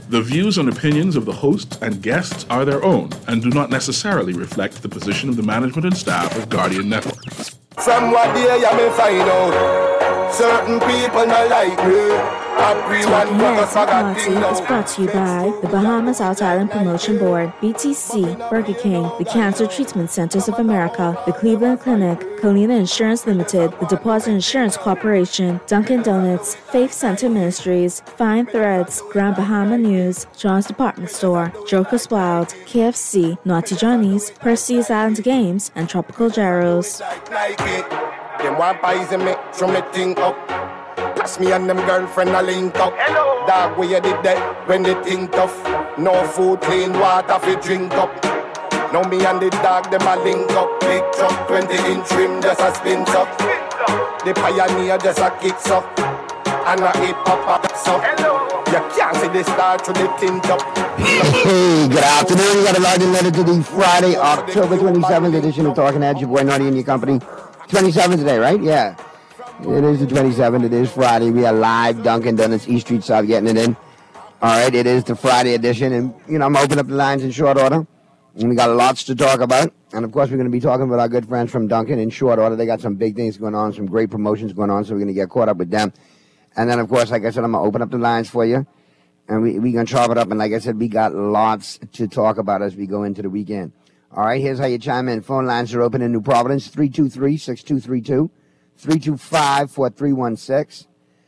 The views and opinions of the hosts and guests are their own and do not necessarily reflect the position of the management and staff of Guardian Network. From what day I may find out, certain people not like me. Talking Heads Party is brought to you by the Bahamas Out Island Promotion Board, BTC, Burger King, the Cancer Treatment Centers of America, the Cleveland Clinic, Colina Insurance Limited, the Deposit Insurance Corporation, Dunkin' Donuts, Faith Center Ministries, Fine Threads, Grand Bahama News, John's Department Store, Joker's Wild, KFC, Naughty Johnny's, Percy's Island Games, and Tropical Gyros. Them want poison me, throw me thing up. Pass me and them girlfriend a link up. Hello. Dog, where you did that when they think tough. No food, clean water fi drink up. Now me and the dog, them a link up. Big truck, 20-inch rim, just a spin up. The pioneer just a kicks up. And a hip hop a up. Hello. You can't see the star through the tint up. Hey, good afternoon. We got a large letter to the Friday, October 27th edition of Talking Heads. Your boy Naughty and your company. 27th today, right? Yeah. It is the 27th. It is Friday. We are live. Dunkin' Donuts, East Street South, getting it in. All right, it is the Friday edition. And, I'm opening up the lines in short order. And we got lots to talk about. And, of course, we're going to be talking about our good friends from Dunkin' in short order. They got some big things going on, some great promotions going on, so we're going to get caught up with them. And then, of course, like I said, I'm going to open up the lines for you. And we're going to chop it up. And like I said, we got lots to talk about as we go into the weekend. All right, here's how you chime in. Phone lines are open in New Providence, 323-6232. 325-4316,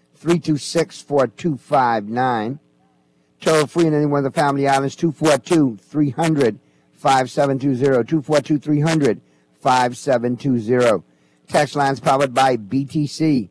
326-4259. Toll free in any one of the family islands, 242-300-5720, 242-300-5720. Text lines powered by BTC,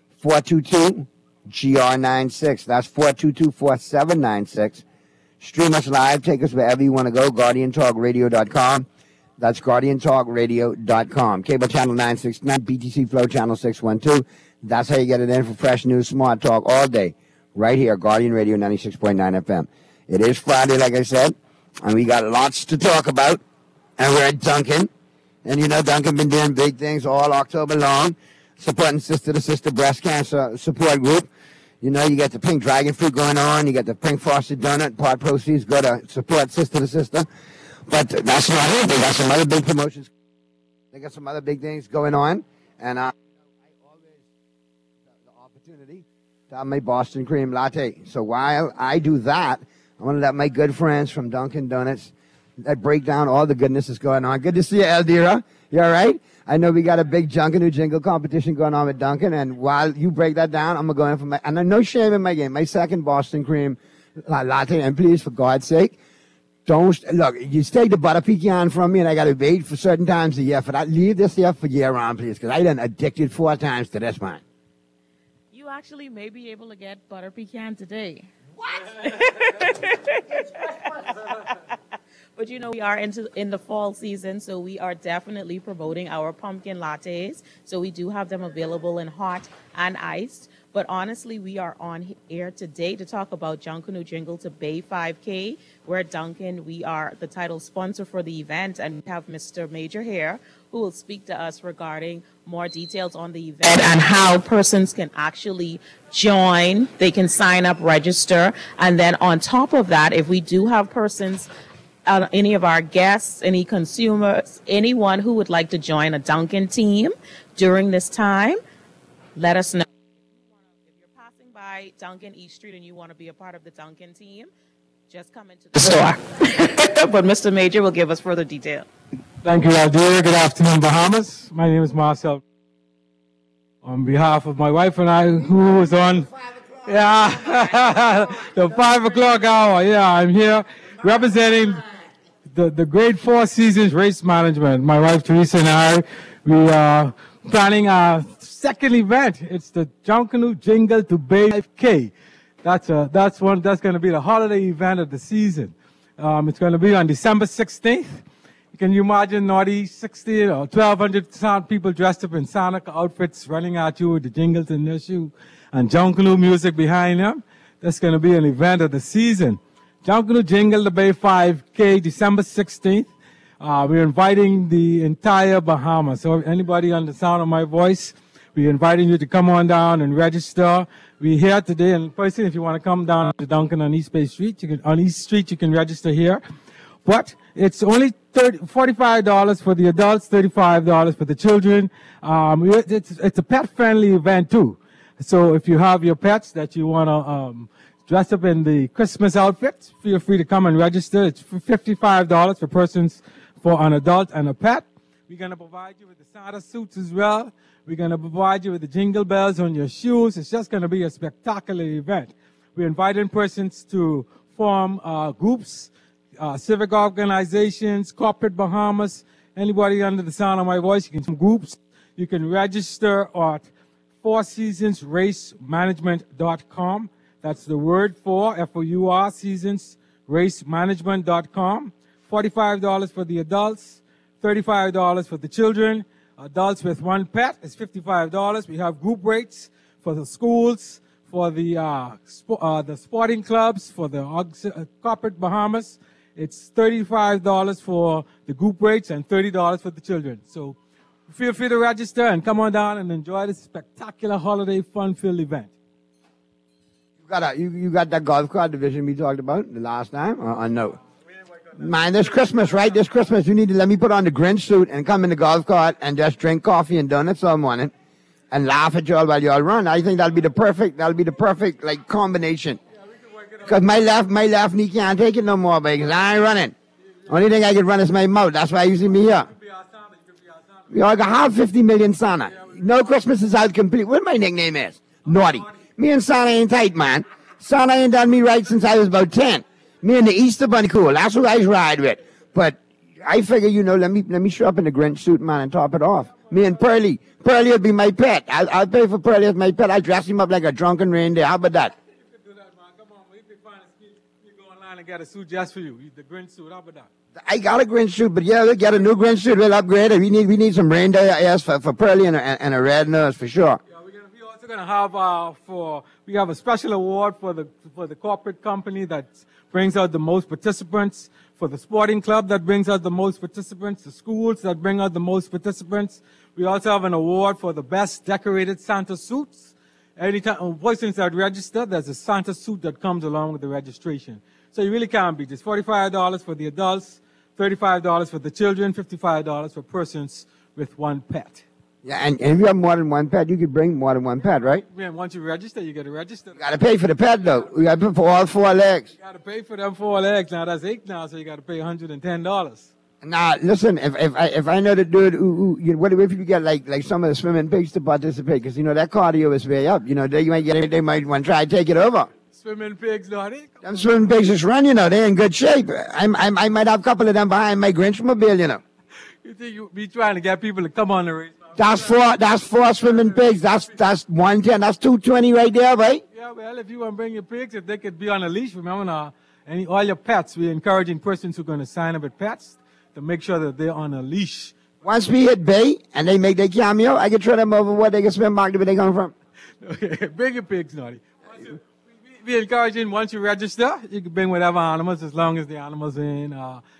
422-GR96. That's 422-4796. Stream us live. Take us wherever you want to go, GuardianTalkRadio.com. That's GuardianTalkRadio.com. Cable channel 969, BTC Flow channel 612. That's how you get it in for fresh news, smart talk all day. Right here, Guardian Radio 96.9 FM. It is Friday, like I said, and we got lots to talk about. And we're at Dunkin'. And Dunkin' been doing big things all October long, supporting Sister to Sister Breast Cancer Support Group. You get the pink dragon fruit going on. You got the pink frosted donut. Part proceeds go to support Sister to Sister. But that's not it. They got some other big promotions. They got some other big things going on. And I always have the opportunity to have my Boston cream latte. So while I do that, I want to let my good friends from Dunkin' Donuts break down all the goodness that's going on. Good to see you, Eldira. You all right? I know we got a big Junkanoo Jingle competition going on with Dunkin'. And while you break that down, I'm going to go in for and no shame in my game, my second Boston cream latte. And please, for God's sake, don't look. You take the butter pecan from me, and I got to wait for certain times a year for that. Leave this here for year round, please, because I done addicted 4 times to this one. You actually may be able to get butter pecan today. What? But we are in the fall season, so we are definitely promoting our pumpkin lattes. So we do have them available in hot and iced. But honestly, we are on air today to talk about Junkanoo Jingle to Bay 5K. We're at Dunkin'. We are the title sponsor for the event, and we have Mr. Major here who will speak to us regarding more details on the event and how persons can actually join. They can sign up, register, and then on top of that, if we do have persons, any of our guests, any consumers, anyone who would like to join a Dunkin' team during this time, let us know. Dunkin' East Street and you want to be a part of the Dunkin' team, just come into the store. But Mr. Major will give us further detail. Thank you, Aldira. Good afternoon, Bahamas. My name is Marcel. On behalf of my wife and I, who was on the 5 o'clock hour, I'm here representing the Great Four Seasons Race Management. My wife Teresa and I, we are planning our second event. It's the Junkanoo Jingle to Bay 5K. That's going to be the holiday event of the season. It's going to be on December 16th. Can you imagine naughty 60 or 1,200 people dressed up in Santa outfits running at you with the jingles in their shoe and Junkanoo music behind them? That's going to be an event of the season. Junkanoo Jingle to Bay 5K, December 16th. We're inviting the entire Bahamas. So anybody on the sound of my voice, We're inviting you to come on down and register. We're here today in person. If you want to come down to Duncan on East Bay Street, on East Street, you can register here. But it's only $45 for the adults, $35 for the children. It's a pet-friendly event too. So if you have your pets that you want to dress up in the Christmas outfits, feel free to come and register. It's for $55 for persons, for an adult and a pet. We're going to provide you with the Santa suits as well. We're going to provide you with the jingle bells on your shoes. It's just going to be a spectacular event. We're inviting persons to form groups, civic organizations, corporate Bahamas, anybody under the sound of my voice. You can form groups. You can register at fourseasonsracemanagement.com. That's the word for, F-O-U-R, seasonsracemanagement.com. $45 for the adults, $35 for the children. Adults with one pet is $55. We have group rates for the schools, for the sporting clubs, for the corporate Bahamas. It's $35 for the group rates and $30 for the children. So feel free to register and come on down and enjoy this spectacular holiday fun-filled event. You got that golf cart division we talked about the last time, or no? Man, this Christmas, right? This Christmas, you need to let me put on the Grinch suit and come in the golf cart and just drink coffee and donuts all morning and laugh at y'all while y'all run. I think that'll be the perfect like combination. Because my left knee can't take it no more, because I ain't running. Only thing I can run is my mouth. That's why you see me here. We all got half 50 million Santa. No Christmas is out complete. What my nickname is? Naughty. Me and Santa ain't tight, man. Santa ain't done me right since I was about 10. Me and the Easter Bunny cool. That's who I ride with. But I figure, let me show up in the Grinch suit, man, and top it off. Me and Pearlie. Pearlie will be my pet. I'll pay for Pearlie as my pet. I'll dress him up like a drunken reindeer. How about that? You can do that, man. Come on, man. You can find a scheme. You go online and get a suit just for you. The Grinch suit. How about that? I got a Grinch suit, but yeah, we'll get a new Grinch suit. We'll upgrade it. We need some reindeer ears for Pearlie and a red nose for sure. We're also gonna have we have a special award for the corporate company that brings out the most participants, for the sporting club that brings out the most participants, the schools that bring out the most participants. We also have an award for the best decorated Santa suits. Anytime persons that register, there's a Santa suit that comes along with the registration. So you really can't beat this. $45 for the adults, $35 for the children, $55 for persons with one pet. Yeah, and if you have more than one pet, you could bring more than one pet, right? Yeah, once you register, you got to register. You got to pay for the pet, though. You got to pay for all 4 legs. You got to pay for them 4 legs. Now, that's 8 now, so you got to pay $110. Now, listen, if I know the dude what if you get like some of the swimming pigs to participate? Because, that cardio is way up. They might want to try to take it over. Swimming pigs, Naughty? Them swimming pigs just run, they're in good shape. I might have a couple of them behind my Grinchmobile, You think you be trying to get people to come on the race? That's 4 swimming pigs. That's 110. That's 220 right there, right? Yeah, well, if you want to bring your pigs, if they could be on a leash, remember now, all your pets, we're encouraging persons who are going to sign up with pets to make sure that they're on a leash. Once we hit Bay and they make their cameo, I can throw them over where they can swim back to where they come from. Okay, bring your pigs, Naughty. We're encouraging, once you register, you can bring whatever animals as long as the animals ain't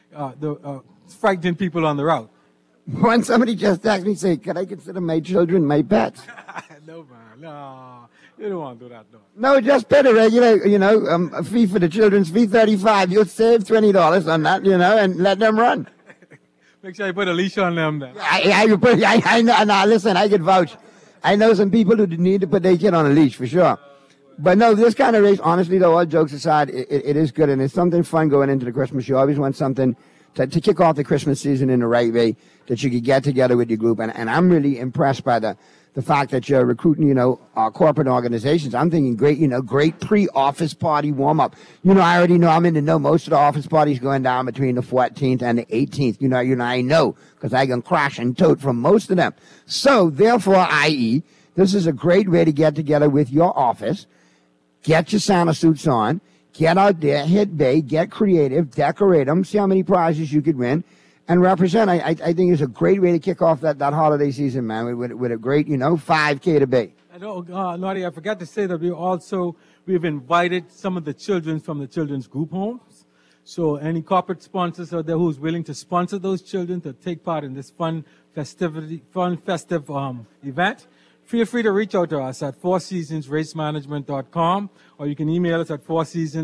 frightening people on the route. When somebody just asked me, say, can I consider my children my pets? No, man, no. You don't want to do that, no. No, just pay the regular, a fee for the children's fee, $35. You'll save $20 on that, and let them run. Make sure you put a leash on them then. I know. Now, listen, I can vouch. I know some people who need to put their kid on a leash, for sure. But no, this kind of race, honestly, though, all jokes aside, it is good, and it's something fun going into the Christmas. You always want something to kick off the Christmas season in the right way, that you could get together with your group. And I'm really impressed by the fact that you're recruiting, our corporate organizations. I'm thinking great pre-office party warm-up. I already know, I'm in the know most of the office parties going down between the 14th and the 18th. I know, because I can crash and tote from most of them. So, therefore, i.e., this is a great way to get together with your office, get your Santa suits on, get out there, hit Bay, get creative, decorate them, see how many prizes you could win, and represent. I think it's a great way to kick off that holiday season, man, with a great, 5K to Bay. I know, Naughty, I forgot to say that we've invited some of the children from the children's group homes. So any corporate sponsors out there who's willing to sponsor those children to take part in this festive event, feel free to reach out to us at fourseasonsracemanagement.com, or you can email us at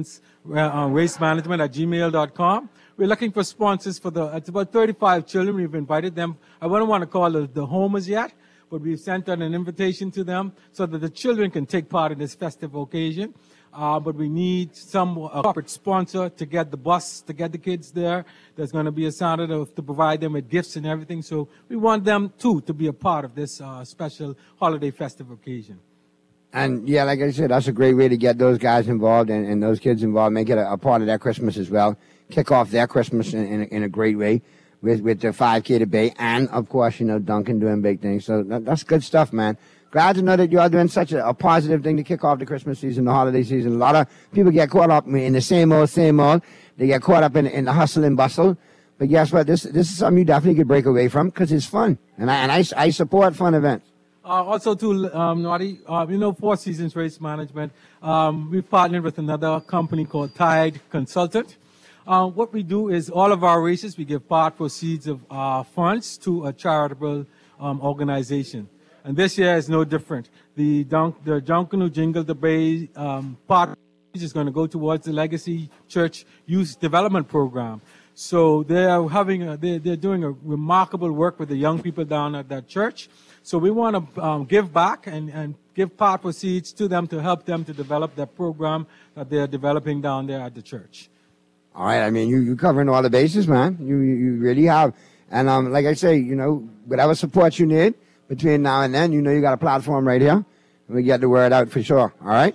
fourseasonsracemanagement@gmail.com. We're looking for sponsors it's about 35 children. We've invited them. I wouldn't want to call it the homers yet, but we've sent out an invitation to them so that the children can take part in this festive occasion. But we need a corporate sponsor to get the bus, to get the kids there. There's going to be a Santa to provide them with gifts and everything. So we want them, too, to be a part of this special holiday festive occasion. And, yeah, like I said, that's a great way to get those guys involved and those kids involved, make it a part of their Christmas as well. Kick off their Christmas in a great way with the 5K to Bay. And, of course, Duncan doing big things. So that's good stuff, man. Glad to know that you are doing such a positive thing to kick off the Christmas season, the holiday season. A lot of people get caught up in the same old. They get caught up in the hustle and bustle. But guess what? This is something you definitely could break away from because it's fun. And I support fun events. Also, too, Naughty, Four Seasons Race Management, we've partnered with another company called Tide Consultant. What we do is all of our races, we give part proceeds of funds to a charitable organization. And this year is no different. The Junkanoo Jingle the Bay part is going to go towards the Legacy Church Youth Development Program. So they are they're doing a remarkable work with the young people down at that church. So we want to give back and give part proceeds to them to help them to develop that program that they're developing down there at the church. All right. I mean, you're covering all the bases, man. You really have. And like I say, whatever support you need, between now and then, you got a platform right here. And we get the word out for sure. All right?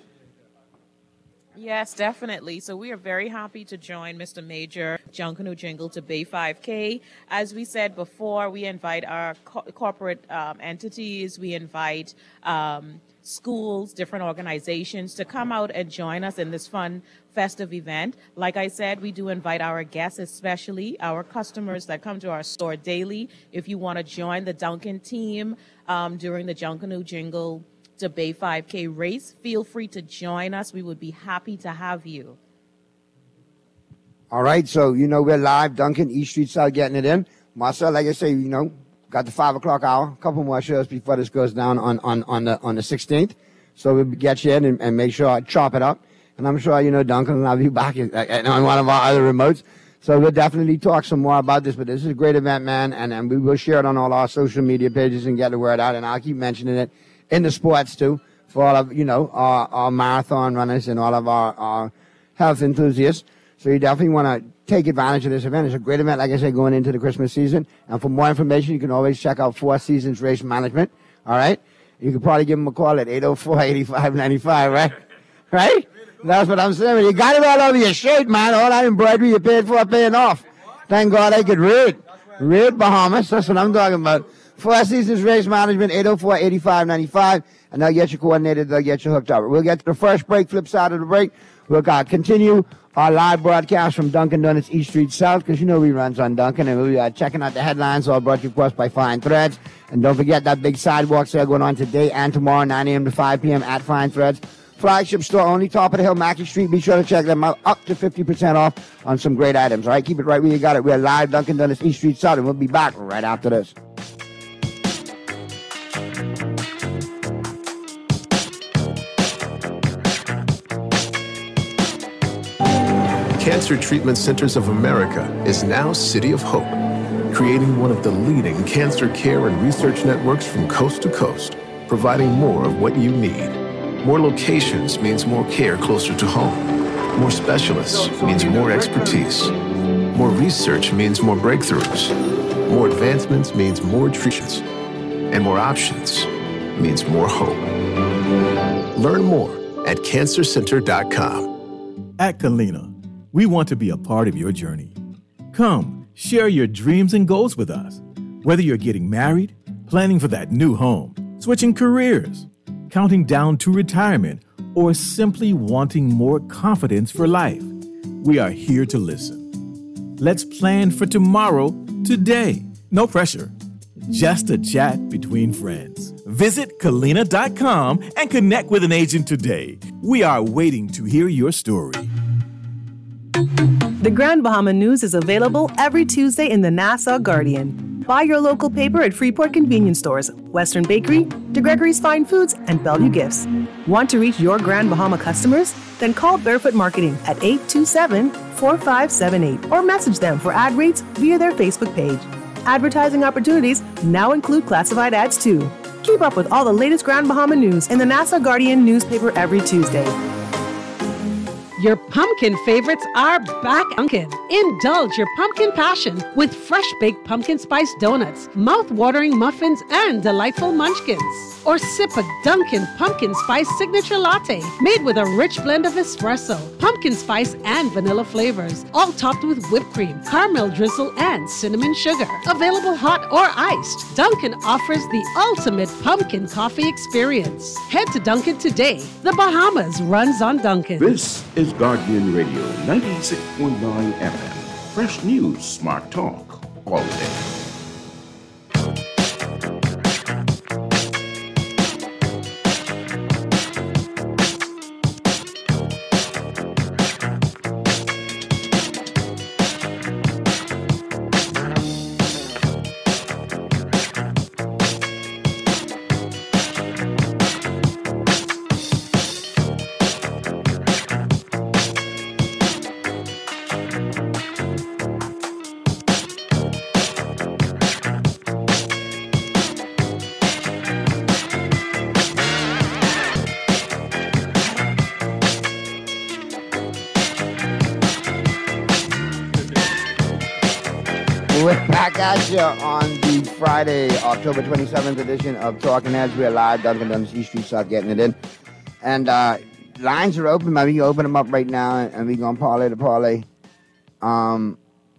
Yes, definitely. So we are very happy to join Mr. Major Junkanoo Jingle to Bay 5K. As we said before, we invite our corporate entities. We invite schools, different organizations to come out and join us in this fun festive event. Like I said, we do invite our guests, especially our customers that come to our store daily. If you want to join the Duncan team during the Junkanoo Jingle to Bay 5K race, feel free to join us. We would be happy to have you. All right, so we're live, Duncan, East Street South, getting it in. Marcel, like I say, got the 5 o'clock hour, a couple more shows before this goes down on the 16th. So we'll get you in and make sure I chop it up. And I'm sure, Duncan will have you back on one of our other remotes. So we'll definitely talk some more about this. But this is a great event, man. And we will share it on all our social media pages and get the word out. And I'll keep mentioning it in the sports, too, for all of, our marathon runners and all of our health enthusiasts. So you definitely want to take advantage of this event. It's a great event, like I said, going into the Christmas season. And for more information, you can always check out Four Seasons Race Management. All right? You could probably give them a call at 804-8595, right? Right? That's what I'm saying. You got it all over your shirt, man. All that embroidery you paid for paying off. Thank God I could read. Read Bahamas. That's what I'm talking about. Four Seasons Race Management, 804-8595. And they'll get you coordinated. They'll get you hooked up. We'll get to the first break, flip side of the break. We'll continue our live broadcast from Dunkin' Donuts East Street South, because we runs on Dunkin', and we'll be checking out the headlines, all brought to you, of course, by Fine Threads. And don't forget that big sidewalk sale going on today and tomorrow, 9 a.m. to 5 p.m. at Fine Threads. Flagship store only, top of the hill, Mackey Street. Be sure to check them out. Up to 50% off on some great items. All right, keep it right where you got it. We're live, Dunkin' Donuts East Street South, and we'll be back right after this. Cancer Treatment Centers of America is now City of Hope, creating one of the leading cancer care and research networks from coast to coast, providing more of what you need. More locations means more care closer to home. More specialists means more expertise. More research means more breakthroughs. More advancements means more treatments. And more options means more hope. Learn more at cancercenter.com. At Kalina, we want to be a part of your journey. Come, share your dreams and goals with us. Whether you're getting married, planning for that new home, switching careers, counting down to retirement, or simply wanting more confidence for life, we are here to listen. Let's plan for tomorrow, today. No pressure. Just a chat between friends. Visit Kalina.com and connect with an agent today. We are waiting to hear your story. The Grand Bahama News is available every Tuesday in the Nassau Guardian. Buy your local paper at Freeport convenience stores, Western Bakery, DeGregory's Fine Foods, and Bellevue Gifts. Want to reach your Grand Bahama customers? Then call Barefoot Marketing at 827-4578 or message them for ad rates via their Facebook page. Advertising opportunities now include classified ads too. Keep up with all the latest Grand Bahama news in the Nassau Guardian newspaper every Tuesday. Your pumpkin favorites are back, Dunkin'. Indulge your pumpkin passion with fresh-baked pumpkin spice donuts, mouth-watering muffins, and delightful munchkins. Or sip a Dunkin' pumpkin spice signature latte made with a rich blend of espresso, pumpkin spice, and vanilla flavors, all topped with whipped cream, caramel drizzle, and cinnamon sugar. Available hot or iced, Dunkin' offers the ultimate pumpkin coffee experience. Head to Dunkin' today. The Bahamas runs on Dunkin'. This is Guardian Radio 96.9 FM. Fresh news, smart talk, all day. We're back at you on the Friday, October 27th edition of Talking Heads. We're live, Duncan on the C Street, start getting it in. And lines are open, man. We can open them up right now, and we're going to parlay the parlay. And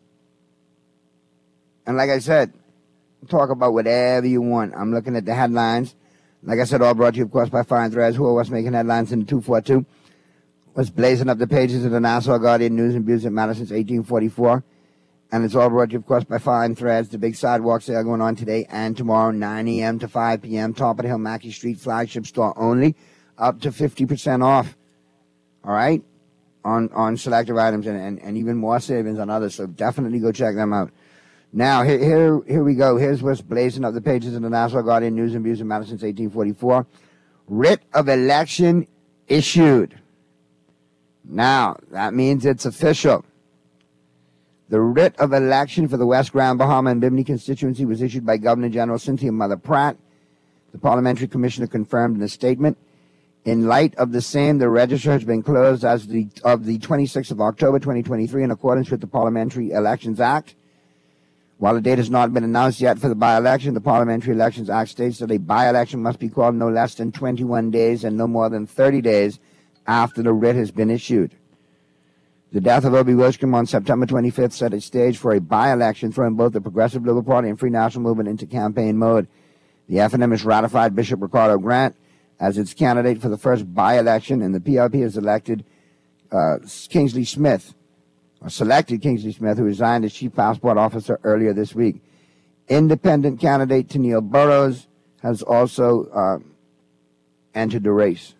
like I said, talk about whatever you want. I'm looking at the headlines. Like I said, all brought to you, of course, by Fine Threads, who are what's making headlines in the 242. What's blazing up the pages of the Nassau Guardian News and Views that matter since 1844. And it's all brought to you, of course, by Fine Threads. The big sidewalk sale going on today and tomorrow, 9 a.m. to 5 p.m. Top of the Hill, Mackey Street, flagship store only, up to 50% off. All right? On selective items and even more savings on others. So definitely go check them out. Now, here we go. Here's what's blazing up the pages of the Nassau Guardian News and Views in Madison, 1844. Writ of election issued. Now, that means it's official. The writ of election for the West Grand Bahama and Bimini constituency was issued by Governor General Cynthia Mother Pratt. The parliamentary commissioner confirmed in a statement. In light of the same, the register has been closed as of the 26th of October 2023 in accordance with the Parliamentary Elections Act. While the date has not been announced yet for the by-election, the Parliamentary Elections Act states that a by-election must be called no less than 21 days and no more than 30 days after the writ has been issued. The death of Obie Wishcombe on September 25th set a stage for a by-election, throwing both the Progressive Liberal Party and Free National Movement into campaign mode. The FNM has ratified Bishop Ricardo Grant as its candidate for the first by-election, and the PLP has elected Kingsley Smith, who resigned as Chief Passport Officer earlier this week. Independent candidate Tennille Burrows has also entered the race.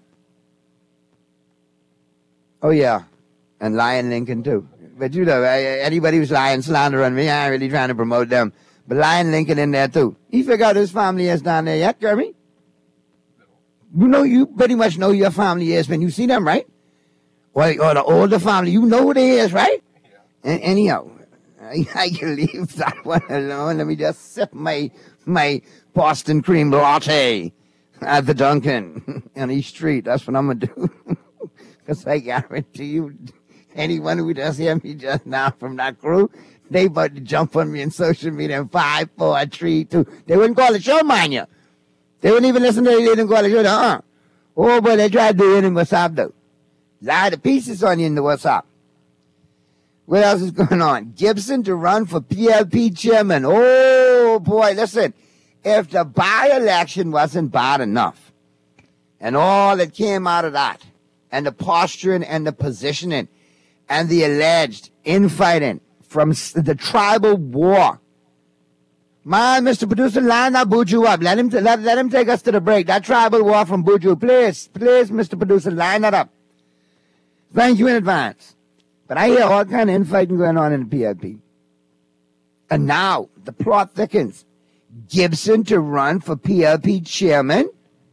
Oh, yeah. And Lion Lincoln, too. But you know, anybody who's lying slander on me, I ain't really trying to promote them. But Lion Lincoln in there, too. You figure out whose family is down there yet, Kirby? You pretty much know who your family is when you see them, right? Or the older family, you know who they is, right? Yeah. And anyhow, I can leave that one alone. Let me just sip my Boston cream latte at the Dunkin' on East Street. That's what I'm going to do. Because I guarantee you, anyone who does hear me just now from that crew, they about to jump on me in social media in 5, 4, 3, 2. They wouldn't call the show, mind you. They wouldn't even listen to it. They didn't call the show. Oh, boy, they tried to do it in WhatsApp, though. I had the pieces on you in the WhatsApp. What else is going on? Gibson to run for PLP chairman. Oh, boy, listen. If the by-election wasn't bad enough, and all that came out of that, and the posturing and the positioning and the alleged infighting from the tribal war. Man, Mr. Producer, line that Buju up. Let him take us to the break. That tribal war from Buju. Please, Mr. Producer, line that up. Thank you in advance. But I hear all kind of infighting going on in the PLP. And now the plot thickens. Gibson to run for PLP chairman?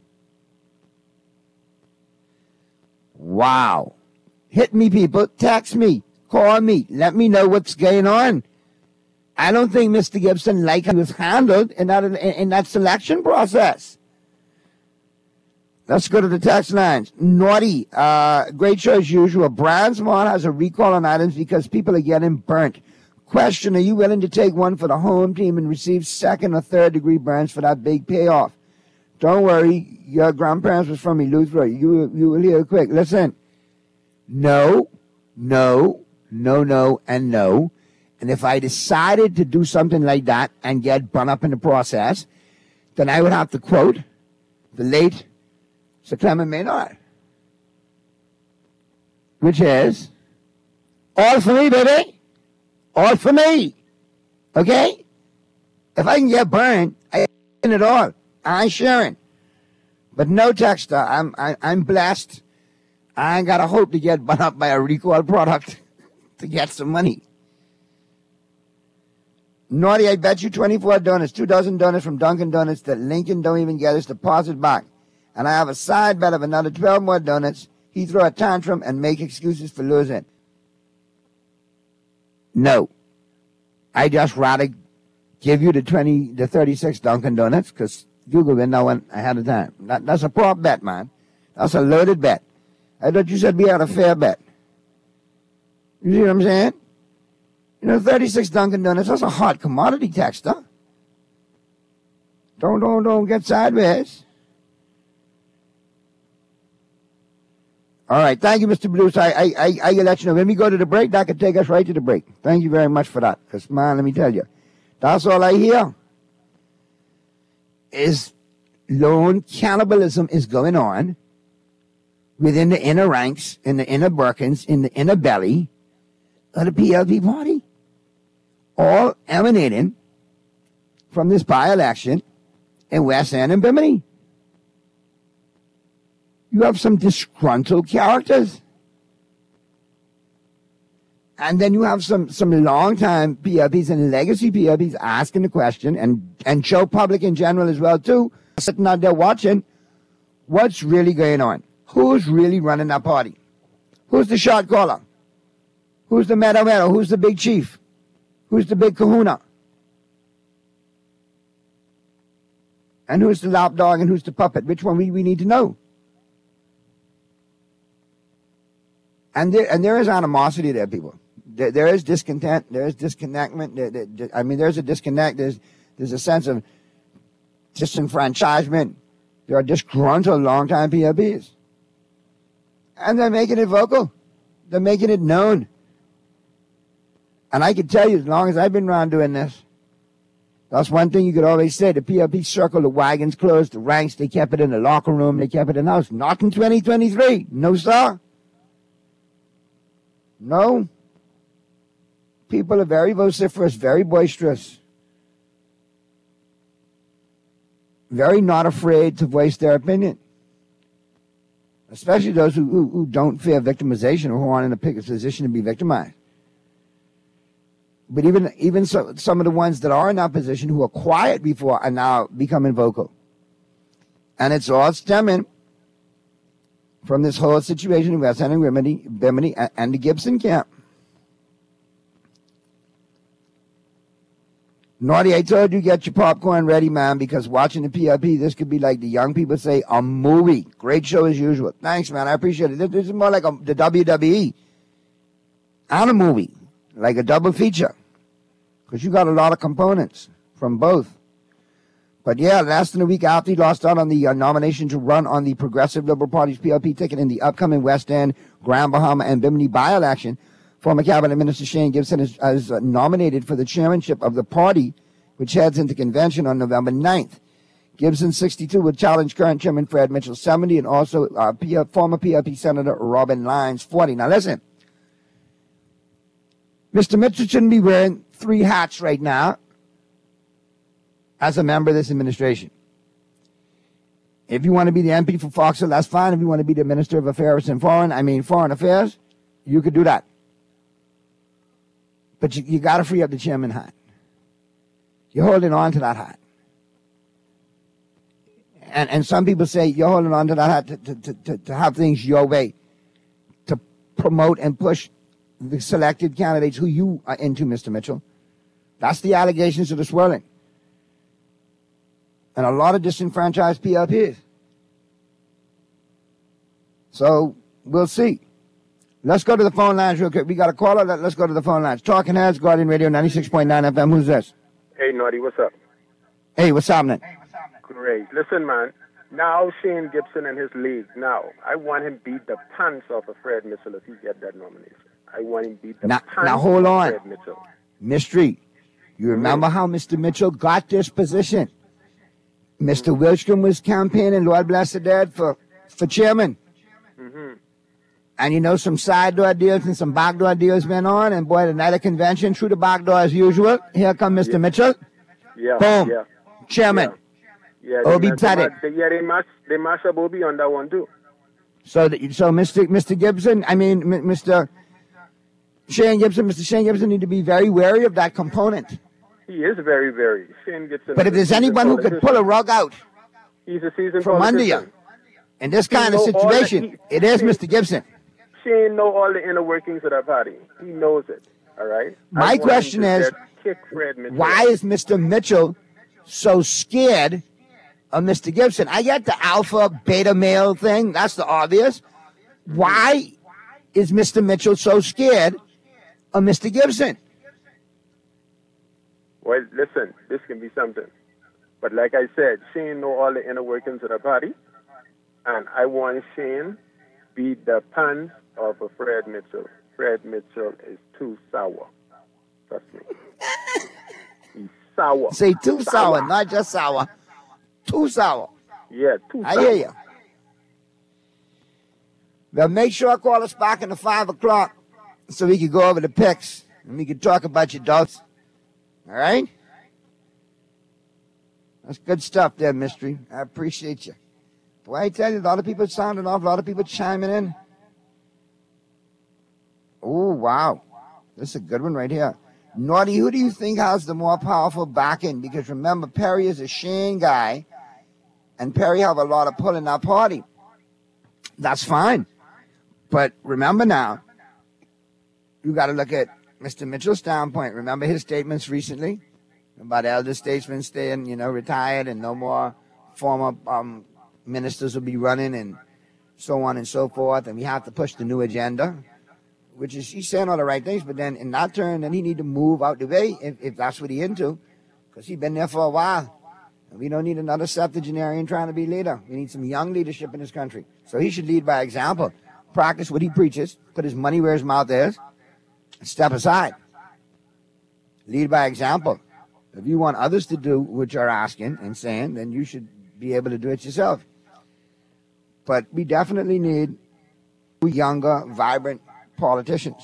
Wow. Hit me, people. Text me. Call me. Let me know what's going on. I don't think Mr. Gibson liked how he was handled in that selection process. Let's go to the text lines. Naughty. Great show as usual. Brandsmart has a recall on items because people are getting burnt. Question, are you willing to take one for the home team and receive second or third degree burns for that big payoff? Don't worry. Your grandparents was from Eleuthera. You will hear it quick. Listen. No, no, no, no, and no. And if I decided to do something like that and get burned up in the process, then I would have to quote the late Sir Clement Maynard, which is, all for me, baby. All for me. Okay? If I can get burned, I ain't it all. I ain't sharing. But no, Texter, I'm blessed. I ain't got to hope to get burned up by a recall product to get some money. Naughty, I bet you 24 donuts, 2 dozen donuts from Dunkin' Donuts that Lincoln don't even get his deposit back. And I have a side bet of another 12 more donuts. He throw a tantrum and make excuses for losing. No. I just rather give you the 36 Dunkin' Donuts because Google win that one ahead of time. That's a prop bet, man. That's a loaded bet. I thought you said we had a fair bet. You see what I'm saying? 36 Dunkin' Donuts, that's a hot commodity, Texter. Don't get sideways. All right, thank you, Mr. Bruce. I let you know. When we go to the break, that could take us right to the break. Thank you very much for that. Because, man, let me tell you, that's all I hear is loan cannibalism is going on within the inner ranks, in the inner Birkins, in the inner belly of the PLP party. All emanating from this by-election in West End and Bimini. You have some disgruntled characters. And then you have some long-time PLPs and legacy PLPs asking the question, and show public in general as well, too, sitting out there watching what's really going on. Who's really running that party? Who's the shot caller? Who's the meadow? Who's the big chief? Who's the big kahuna? And who's the lapdog and who's the puppet? Which one we need to know. And there is animosity there, people. There is discontent. There is disconnectment. There's a disconnect. There's a sense of disenfranchisement. There are disgruntled long-time PLPs. And they're making it vocal. They're making it known. And I can tell you, as long as I've been around doing this, that's one thing you could always say. The PLP circle, the wagons closed, the ranks, they kept it in the locker room, they kept it in the house. Not in 2023. No, sir. No. People are very vociferous, very boisterous. Very not afraid to voice their opinion. Especially those who don't fear victimization or who aren't in a position to be victimized. But even some of the ones that are in that position who are quiet before are now becoming vocal. And it's all stemming from this whole situation in West End and Bimini and the Gibson camp. Naughty, I told you get your popcorn ready, man, because watching the PLP, this could be like the young people say, a movie. Great show as usual. Thanks, man. I appreciate it. This is more like the WWE and a movie, like a double feature. Because you got a lot of components from both. But yeah, less than a week after he lost out on the nomination to run on the Progressive Liberal Party's PLP ticket in the upcoming West End, Grand Bahama, and Bimini by-election, former Cabinet Minister Shane Gibson is nominated for the chairmanship of the party, which heads into convention on November 9th. Gibson, 62, will challenge current Chairman Fred Mitchell, 70, and also former PLP Senator Robin Lyons, 40. Now listen, Mr. Mitchell shouldn't be wearing 3 hats right now as a member of this administration. If you want to be the MP for Foxville, that's fine. If you want to be the Minister of Foreign Affairs, you could do that. But you got to free up the chairman hat. You're holding on to that hat. And some people say you're holding on to that hat to have things your way, to promote and push the selected candidates who you are into, Mr. Mitchell. That's the allegations that are swirling. And a lot of disenfranchised PLPs. So we'll see. Let's go to the phone lines real quick. We got a caller. Let's go to the phone lines. Talking Heads, Guardian Radio 96.9 FM. Who's this? Hey, Naughty, what's up? Hey, what's happening? Great. Listen, man. Now Shane Gibson and his league. Now, I want him beat the pants off of Fred Mitchell if he get that nomination. I want him beat the pants now hold on. Fred Mitchell. Mystery. You remember how Mr. Mitchell got this position? Mr. Wilstrom was campaigning, Lord bless the dead, for chairman. And you know, some side door deals and some back door deals went on, and boy, the night of convention, through the back door as usual. Here come Mr. Mitchell. Yeah. Boom. Yeah. Chairman. Yeah. Obi Pettit. They mash up Obi on that one too. So Mr. Gibson, Mr. Shane Gibson need to be very wary of that component. He is very, very. Shane Gibson. But if there's anyone who could pull a rug out he's a seasoned from under you in this kind of situation, it is Mr. Gibson. Shane know all the inner workings of that party. He knows it. All right. My question is, why is Mr. Mitchell so scared of Mr. Gibson? I get the alpha beta male thing. That's the obvious. Why is Mr. Mitchell so scared of Mr. Gibson? Well, listen, this can be something. But like I said, Shane know all the inner workings of the party. And I want Shane beat the pants off of Fred Mitchell. Fred Mitchell is too sour. Trust me. He's sour. Say too sour, not just sour. Too sour. Yeah, too sour. I hear you. Well, make sure I call us back in the 5 o'clock so we can go over the picks and we can talk about your doubts. All right? That's good stuff there, Mystery. I appreciate you. Boy, I tell you, a lot of people sounding off, a lot of people chiming in. Oh, wow. This is a good one right here. Naughty, who do you think has the more powerful backing? Because remember, Perry is a Shane guy, and Perry have a lot of pull in that party. That's fine. But remember now, you got to look at Mr. Mitchell's standpoint. Remember his statements recently about elder statesmen staying, retired and no more former ministers will be running and so on and so forth. And we have to push the new agenda, which is, he's saying all the right things. But then in that turn, then he need to move out the way if that's what he into, because he's been there for a while. And we don't need another septuagenarian trying to be leader. We need some young leadership in this country. So he should lead by example. Practice what he preaches, put his money where his mouth is, and step aside. Lead by example. If you want others to do what you're asking and saying, then you should be able to do it yourself. But we definitely need younger, vibrant politicians.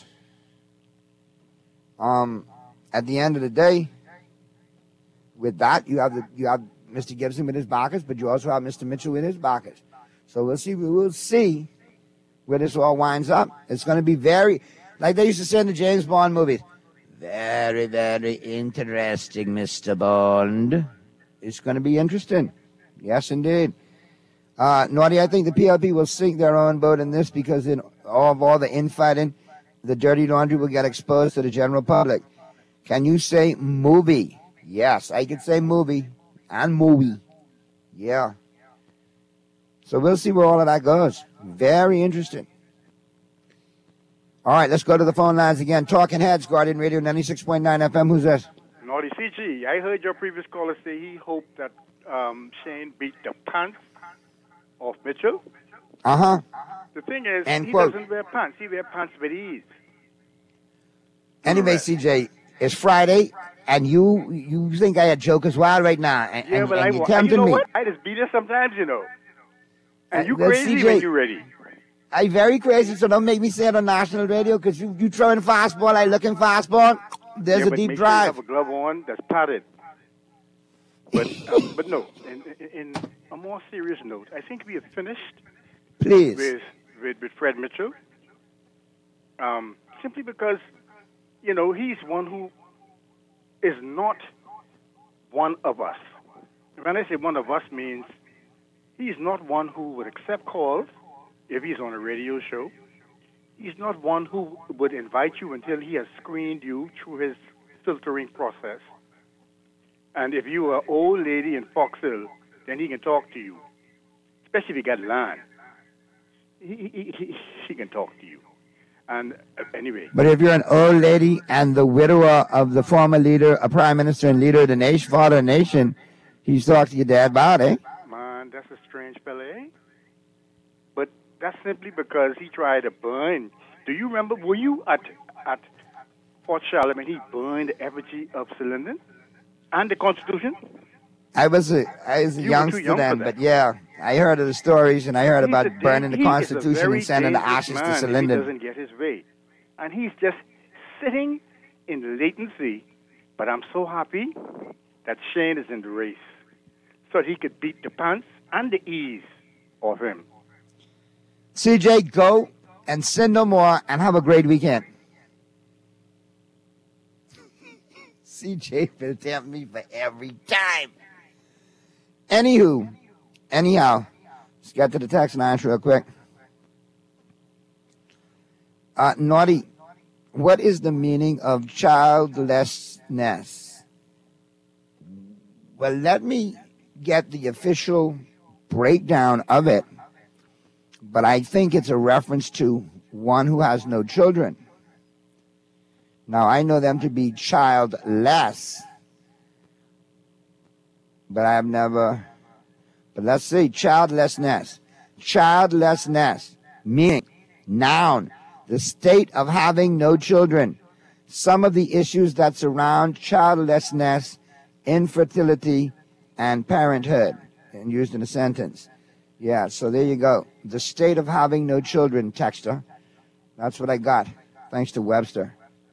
At the end of the day, with that, you have Mr. Gibson with his backers, but you also have Mr. Mitchell with his backers. So we'll see where this all winds up. It's going to be very, like they used to say in the James Bond movies, very, very interesting, Mr. Bond. It's going to be interesting. Yes, indeed. Naughty, I think the PLP will sink their own boat in this because in all the infighting, the dirty laundry will get exposed to the general public. Can you say movie? Yes, I can say movie and movie. Yeah. So we'll see where all of that goes. Very interesting. All right, let's go to the phone lines again. Talking Heads, Guardian Radio 96.9 FM. Who's this? Naughty CG. I heard your previous caller say he hoped that Shane beat the pants off Mitchell. Uh-huh. The thing is, he quote, doesn't wear pants. He wears pants with ease. Anyway, CJ, it's Friday, and you think I a joke as well right now, and you're tempting me. What? I just beat it sometimes, And you crazy CJ, when you're ready. I'm very crazy, so don't make me say it on national radio, because you throwing fastball, I looking fastball. There's a deep make drive. Sure you have a glove on that's padded. But no, in a more serious note, I think we have finished. Please. With Fred Mitchell. Simply because, he's one who is not one of us. When I say one of us means he's not one who would accept calls if he's on a radio show. He's not one who would invite you until he has screened you through his filtering process. And if you are an old lady in Fox Hill, then he can talk to you, especially if you got land. He can talk to you. And anyway. But if you're an old lady and the widower of the former leader, a prime minister and leader of the nation, father of the nation, he's talked to your dad about, eh? Man, that's a strange fella, eh? But that's simply because he tried to burn. Do you remember, were you at Fort Charlotte when he burned the effigy of Sir Lyndon and the Constitution? I was a youngster then, but yeah, I heard of the stories, and I heard about burning the Constitution and sending the ashes to Sir Lyndon. He doesn't get his way. And he's just sitting in latency. But I'm so happy that Shane is in the race so that he could beat the pants and the ease of him. CJ, go and sin no more and have a great weekend. CJ will tempt me for every time. Anyhow, let's get to the text lines real quick. Naughty, what is the meaning of childlessness? Well, let me get the official breakdown of it, but I think it's a reference to one who has no children. Now, I know them to be childless, but I've never, but let's see, childlessness. Childlessness, meaning, noun, the state of having no children. Some of the issues that surround childlessness, infertility, and parenthood, and used in a sentence. Yeah, so there you go. The state of having no children, texter. That's what I got, thanks to Webster.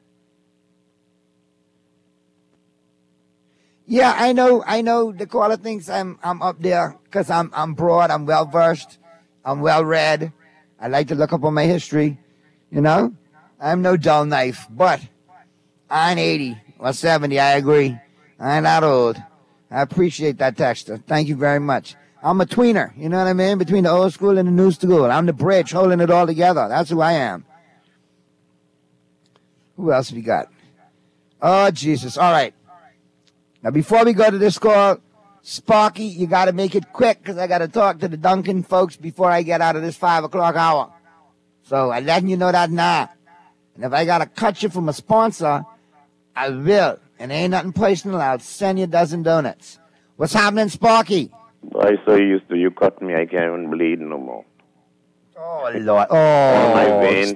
Yeah, I know the caller thinks I'm up there because I'm broad, I'm well versed, I'm well read. I like to look up on my history, you know? I'm no dull knife, but I'm 80 or 70, I agree. I'm not old. I appreciate that, texter. Thank you very much. I'm a tweener, you know what I mean? Between the old school and the new school. I'm the bridge holding it all together. That's who I am. Who else we got? Oh, Jesus. All right. Now, before we go to this call, Sparky, you got to make it quick because I got to talk to the Duncan folks before I get out of this 5 o'clock hour. So I'm letting you know that now. And if I got to cut you from a sponsor, I will. And ain't nothing personal. I'll send you a dozen donuts. What's happening, Sparky? I so used to you cut me, I can't even bleed no more. Oh, Lord. Oh, all my veins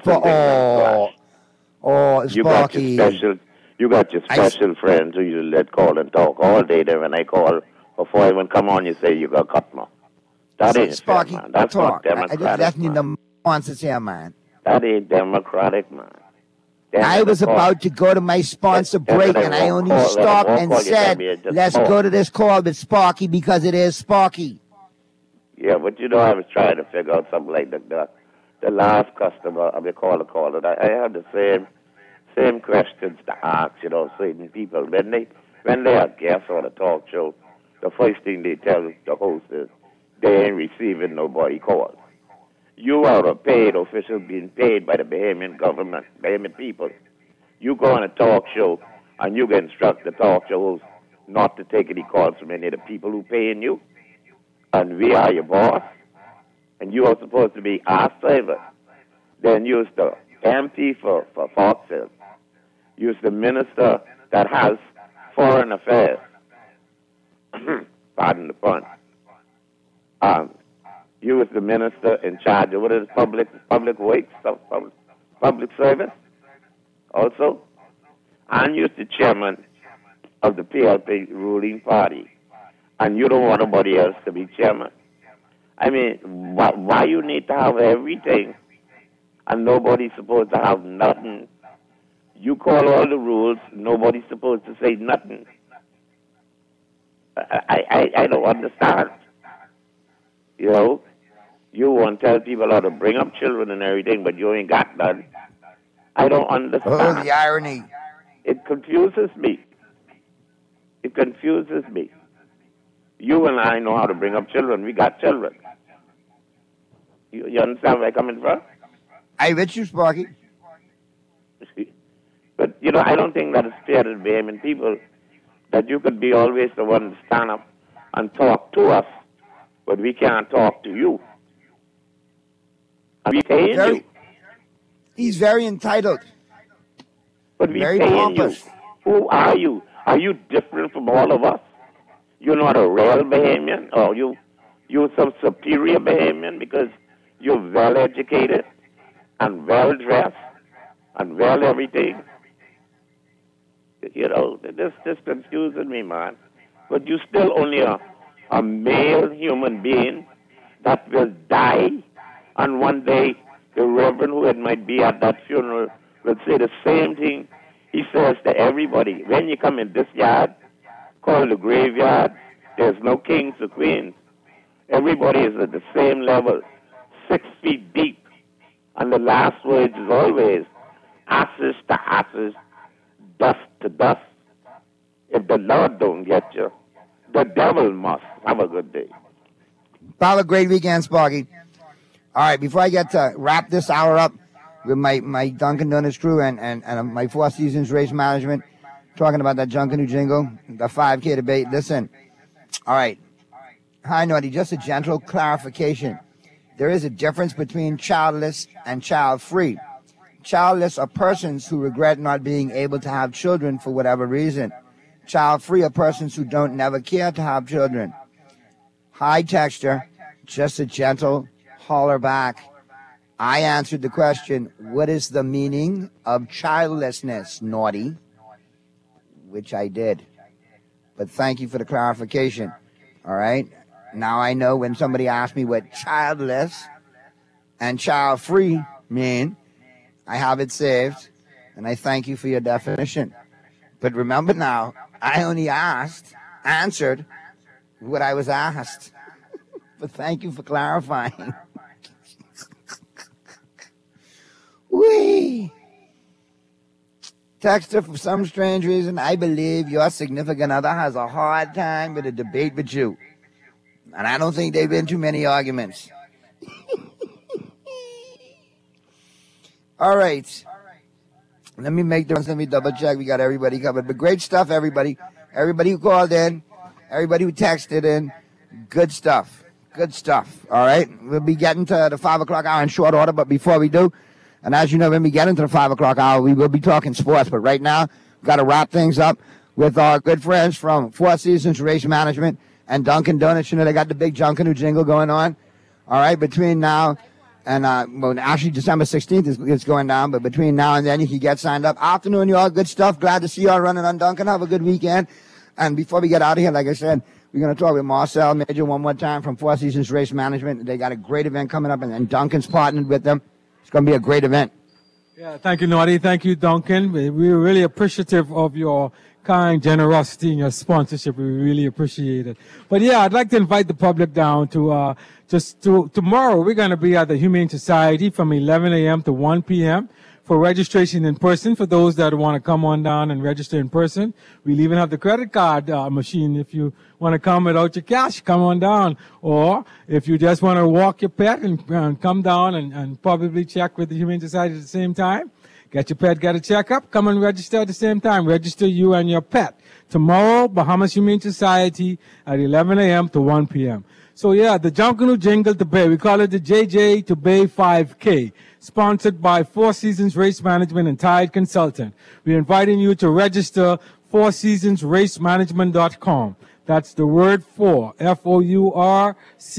Sparky. You got your special friends who you let call and talk all day. Then when I call, before I even come on, you say you got cut me. That ain't Sparky, fair, man. That's talk. not democratic, I just left you man. the sponsors here, man. That ain't democratic, man. I was about to go to my sponsor break, and I only stopped and said, let's go to this call with Sparky because it is Sparky. Yeah, but you know, I was trying to figure out something like the last customer of the caller. I had the same questions to ask, you know, certain people. When they are guests on a talk show, the first thing they tell the host is they ain't receiving nobody calls. You are a paid official being paid by the Bahamian government, Bahamian people. You go on a talk show and you can instruct the talk show host not to take any calls from any of the people who paying you. And we are your boss. And you are supposed to be our servant. Then use the MP for Fox Hill. Use the minister that has foreign affairs. Pardon the pun. You was the minister in charge of what is public works, public service also. And you're the chairman of the PLP ruling party. And you don't want nobody else to be chairman. I mean, why you need to have everything and nobody's supposed to have nothing? You call all the rules, nobody's supposed to say nothing. I don't understand. You know, you want to tell people how to bring up children and everything, but you ain't got none. I don't understand. Oh, the irony. It confuses me. It confuses me. You and I know how to bring up children. We got children. You understand where I'm coming from? I with you, Sparky. But, I don't think that is fair to Bahamian people that you could be always the one to stand up and talk to us, but we can't talk to you. And we paying you. He's very entitled. But we very paying pompous. you. Who are you? Are you different from all of us? You're not a real Bahamian, or you're some superior Bahamian because you're well educated and well dressed and well everything. This confuses me, man. But you're still only a male human being that will die, and one day the reverend who might be at that funeral will say the same thing he says to everybody. When you come in this yard, called the graveyard, there's no kings or queens. Everybody is at the same level, 6 feet deep. And the last words is always, ashes to ashes, dust to dust. If the Lord don't get you, the devil must. Have a good day. Have a great weekend, Sparky. All right, before I get to wrap this hour up with my Dunkin' Donuts crew and my Four Seasons Race Management, talking about that Junkanoo jingle, the 5K debate. Listen, all right. Hi, Naughty, just a gentle clarification. There is a difference between childless and child-free. Childless are persons who regret not being able to have children for whatever reason. Child-free are persons who don't never care to have children. High texture, just a gentle holler back. I answered the question, what is the meaning of childlessness, Naughty? Which I did. But thank you for the clarification. All right? Now I know when somebody asks me what childless and child-free mean, I have it saved, and I thank you for your definition. But remember now, I only answered what I was asked. But thank you for clarifying. Whee! Texter, for some strange reason, I believe your significant other has a hard time with a debate with you. And I don't think they've been too many arguments. All right. Let me double check. We got everybody covered. But great stuff, everybody. Everybody who called in, everybody who texted in, good stuff. Good stuff. All right. We'll be getting to the 5 o'clock hour in short order. But before we do, and as you know, when we get into the 5 o'clock hour, we will be talking sports. But right now, we've got to wrap things up with our good friends from Four Seasons Race Management and Dunkin' Donuts. You know, they got the big Junkanoo jingle going on. All right. Between now and, actually December 16th is going down. But between now and then, you can get signed up. Afternoon, y'all. Good stuff. Glad to see y'all running on Dunkin'. Have a good weekend. And before we get out of here, like I said, we're going to talk with Marcel Major one more time from Four Seasons Race Management. They got a great event coming up, and Dunkin's partnered with them. It's going to be a great event. Yeah, thank you, Naughty. Thank you, Duncan. We're really appreciative of your kind generosity and your sponsorship. We really appreciate it. But yeah, I'd like to invite the public down to tomorrow. We're going to be at the Humane Society from 11 a.m. to 1 p.m. for registration in person. For those that want to come on down and register in person, we'll even have the credit card machine. If you want to come without your cash, come on down. Or if you just want to walk your pet and come down and probably check with the Humane Society at the same time, get your pet, get a checkup, come and register at the same time. Register you and your pet. Tomorrow, Bahamas Humane Society at 11 a.m. to 1 p.m. So yeah, the Junkanoo Jingle to Bay. We call it the JJ to Bay 5K. Sponsored by Four Seasons Race Management and Tide Consultant. We're inviting you to register fourseasonsracemanagement.com. That's the word four, F-O-U-R,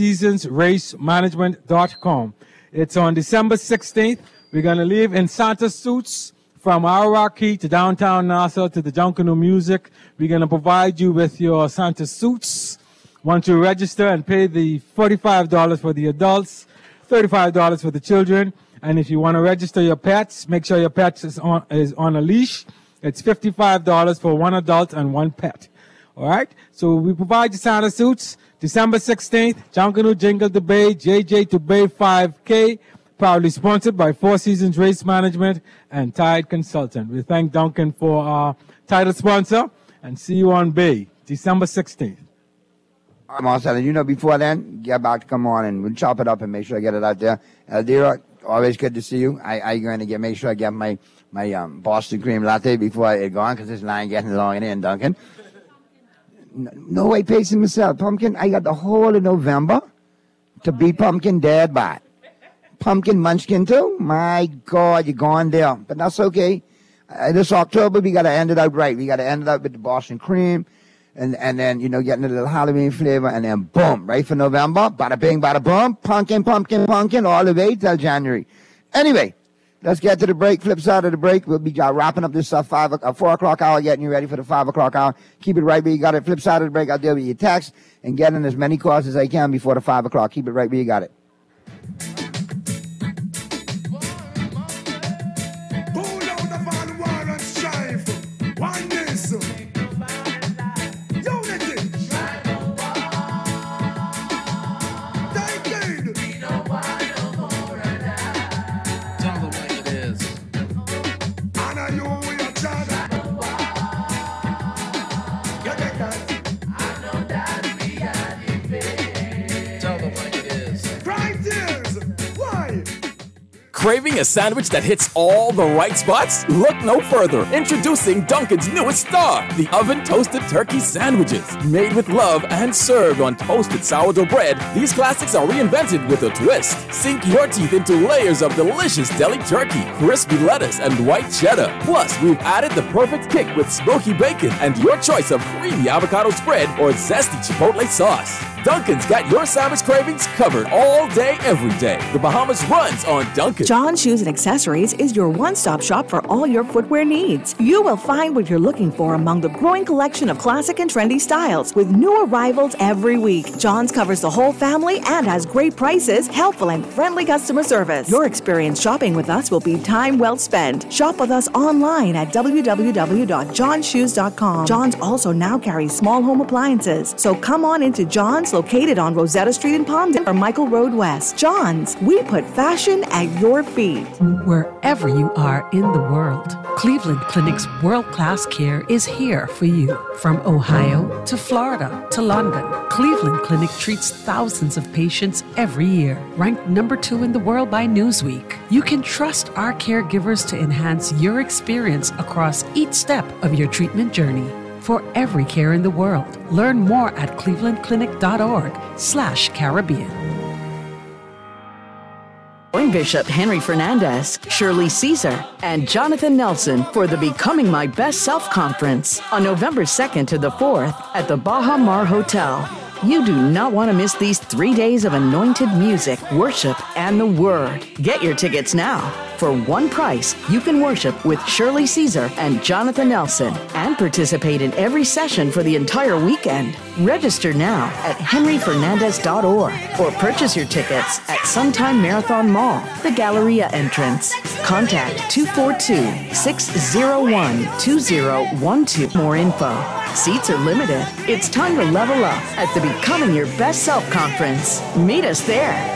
seasonsracemanagement.com. It's on December 16th. We're going to leave in Santa suits from Arawaki to downtown Nassau to the Junkanoo Music. We're going to provide you with your Santa suits. Once you register and pay the $45 for the adults, $35 for the children. And if you want to register your pets, make sure your pet is on a leash. It's $55 for one adult and one pet. All right? So we provide the Santa suits. December 16th, Junkanoo Jingle to Bay, JJ to Bay 5K, proudly sponsored by Four Seasons Race Management and Tide Consultant. We thank Duncan for our title sponsor. and see you on Bay, December 16th. I'm all set. And you know, before then, get back to come on and we'll chop it up and make sure I get it out there. Eldira, always good to see you. I'm going to make sure I get my Boston cream latte before it gone, because this line getting long in, Duncan. No way pacing myself. Pumpkin, I got the whole of November to be pumpkin dead by. Pumpkin munchkin too? My God, you're going there. But that's okay. This October, we got to end it out right. We got to end it out with the Boston cream. And then, you know, getting a little Halloween flavor, and then boom, right for November, bada bing, bada boom, pumpkin, all the way till January. Anyway, let's get to the break. Flip side of the break, we'll be wrapping up this 4 o'clock hour, getting you ready for the 5 o'clock hour. Keep it right where you got it. Flip side of the break, I'll deal with your text and get in as many calls as I can before the 5 o'clock. Keep it right where you got it. Craving a sandwich that hits all the right spots? Look no further. Introducing Dunkin's newest star, the oven-toasted turkey sandwiches. Made with love and served on toasted sourdough bread, these classics are reinvented with a twist. Sink your teeth into layers of delicious deli turkey, crispy lettuce, and white cheddar. Plus, we've added the perfect kick with smoky bacon and your choice of creamy avocado spread or zesty chipotle sauce. Dunkin's got your sandwich cravings covered all day, every day. The Bahamas runs on Dunkin'. John Shoes and Accessories is your one-stop shop for all your footwear needs. You will find what you're looking for among the growing collection of classic and trendy styles with new arrivals every week. John's covers the whole family and has great prices, helpful and friendly customer service. Your experience shopping with us will be time well spent. Shop with us online at www.johnshoes.com. John's also now carries small home appliances, so come on into John's, located on Rosetta Street in Palmdale or Michael Road West. John's, we put fashion at your feet. Wherever you are in the world, Cleveland Clinic's world-class care is here for you. From Ohio to Florida to London, Cleveland Clinic treats thousands of patients every year. Ranked number 2 in the world by Newsweek, you can trust our caregivers to enhance your experience across each step of your treatment journey. For every care in the world, learn more at clevelandclinic.org/Caribbean. Join Bishop Henry Fernandez, Shirley Caesar, and Jonathan Nelson for the Becoming My Best Self Conference on November 2nd to the 4th at the Baha Mar Hotel. You do not want to miss these 3 days of anointed music, worship, and the Word. Get your tickets now. For one price, you can worship with Shirley Caesar and Jonathan Nelson and participate in every session for the entire weekend. Register now at henryfernandez.org or purchase your tickets at Sometime Marathon Mall, the Galleria entrance. Contact 242-601-2012. More info. Seats are limited. It's time to level up at the Becoming Your Best Self Conference. Meet us there.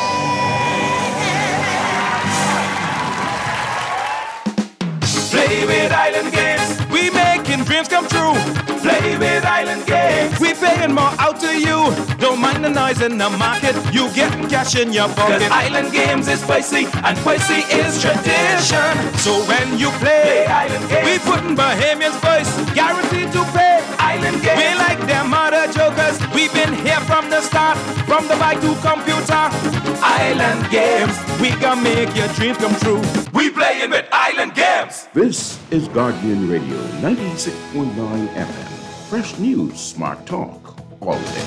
Play with Island Games, we making dreams come true. Play with Island Games, we paying more out to you. Don't mind the noise in the market, you getting cash in your pocket. 'Cause Island Games is spicy, and spicy is tradition. So when you play Island Games, we putting Bahamians first, guaranteed to pay. Island Games, we like them other jokers. We've been here from the start, from the bike to computer. Island Games, we gonna make your dreams come true. We playing with Island Games. This is Guardian Radio 96.9 FM. Fresh news, smart talk, all day.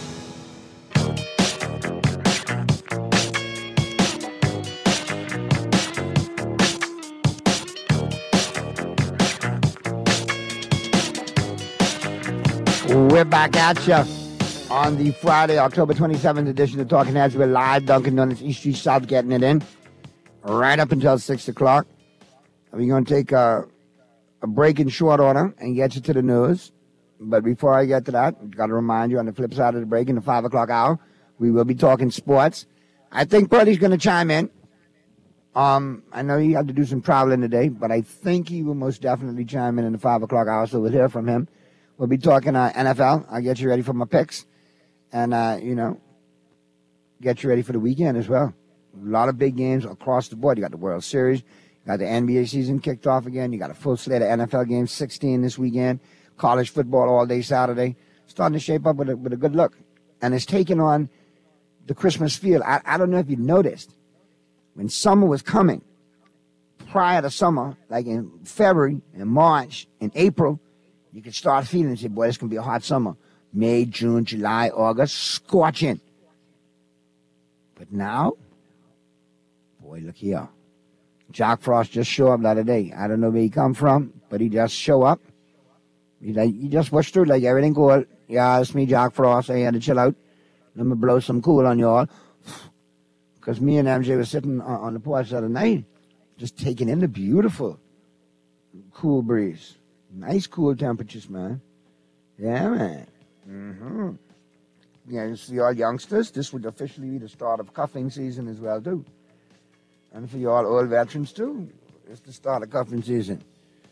We're back at you on the Friday, October 27th edition of Talking Heads. We're live, Dunkin' Donuts, East Street South, getting it in right up until 6 o'clock. We're going to take a break in short order and get you to the news. But before I get to that, I've got to remind you on the flip side of the break in the 5 o'clock hour, we will be talking sports. I think Purdy's going to chime in. I know he had to do some traveling today, but I think he will most definitely chime in the 5 o'clock hour, so we'll hear from him. We'll be talking NFL. I'll get you ready for my picks. And, get you ready for the weekend as well. A lot of big games across the board. You got the World Series. You got the NBA season kicked off again. You got a full slate of NFL games, 16 this weekend. College football all day Saturday. Starting to shape up with a good look. And it's taking on the Christmas feel. I don't know if you noticed. When summer was coming, prior to summer, like in February, in March, in April, you could start feeling and say, boy, this can be a hot summer. May, June, July, August, scorching. But now, boy, look here. Jack Frost just showed up the other day. I don't know where he come from, but he just show up. He just pushed through like everything cool. Yeah, it's me, Jack Frost. I had to chill out. Let me blow some cool on y'all. Because me and MJ were sitting on the porch the other night, just taking in the beautiful cool breeze. Nice cool temperatures, man. Yeah, man. Mm-hmm. Yeah, you see all youngsters, this would officially be the start of cuffing season as well, too. And for you all old veterans, too, it's the start of cuffing season.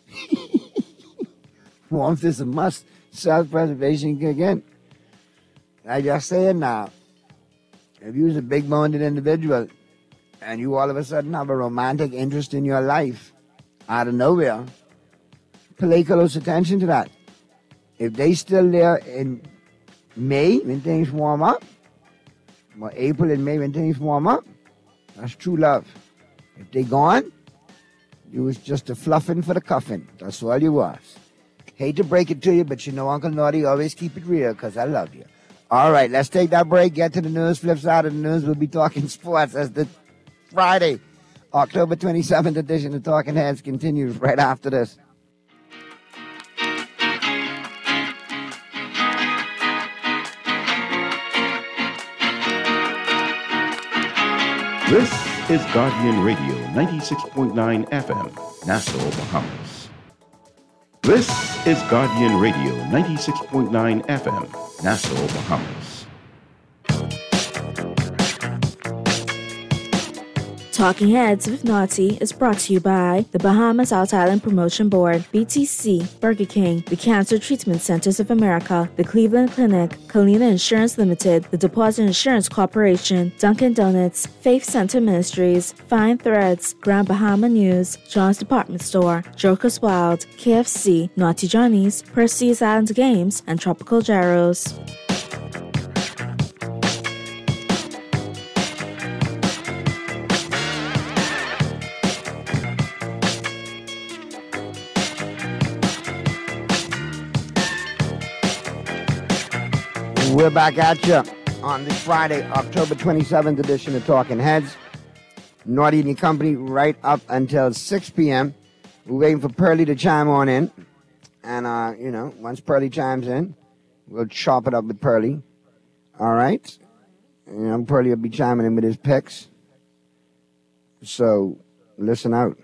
Warmth is a must. Self-preservation again. I just say it now. If you're a big-boned individual and you all of a sudden have a romantic interest in your life out of nowhere, pay close attention to that. If they still there in May when things warm up, or April and May when things warm up, that's true love. If they gone, you was just a fluffing for the cuffing. That's all you was. Hate to break it to you, but you know Uncle Naughty always keep it real because I love you. All right, let's take that break, get to the news. Flip side of the news, we'll be talking sports as the Friday, October 27th edition of Talking Heads continues right after this. This is Guardian Radio 96.9 FM, Nassau, Bahamas. This is Guardian Radio 96.9 FM, Nassau, Bahamas. Talking Heads with Naughty is brought to you by the Bahamas South Island Promotion Board, BTC, Burger King, the Cancer Treatment Centers of America, the Cleveland Clinic, Colina Insurance Limited, the Deposit Insurance Corporation, Dunkin' Donuts, Faith Center Ministries, Fine Threads, Grand Bahama News, John's Department Store, Joker's Wild, KFC, Naughty Johnny's, Percy's Island Games, and Tropical Gyros. We're back at you on this Friday, October 27th edition of Talking Heads. Naughty and your company right up until 6 p.m. We're waiting for Pearlie to chime on in. And, once Pearlie chimes in, we'll chop it up with Pearlie. All right? Pearlie will be chiming in with his picks. So, listen out.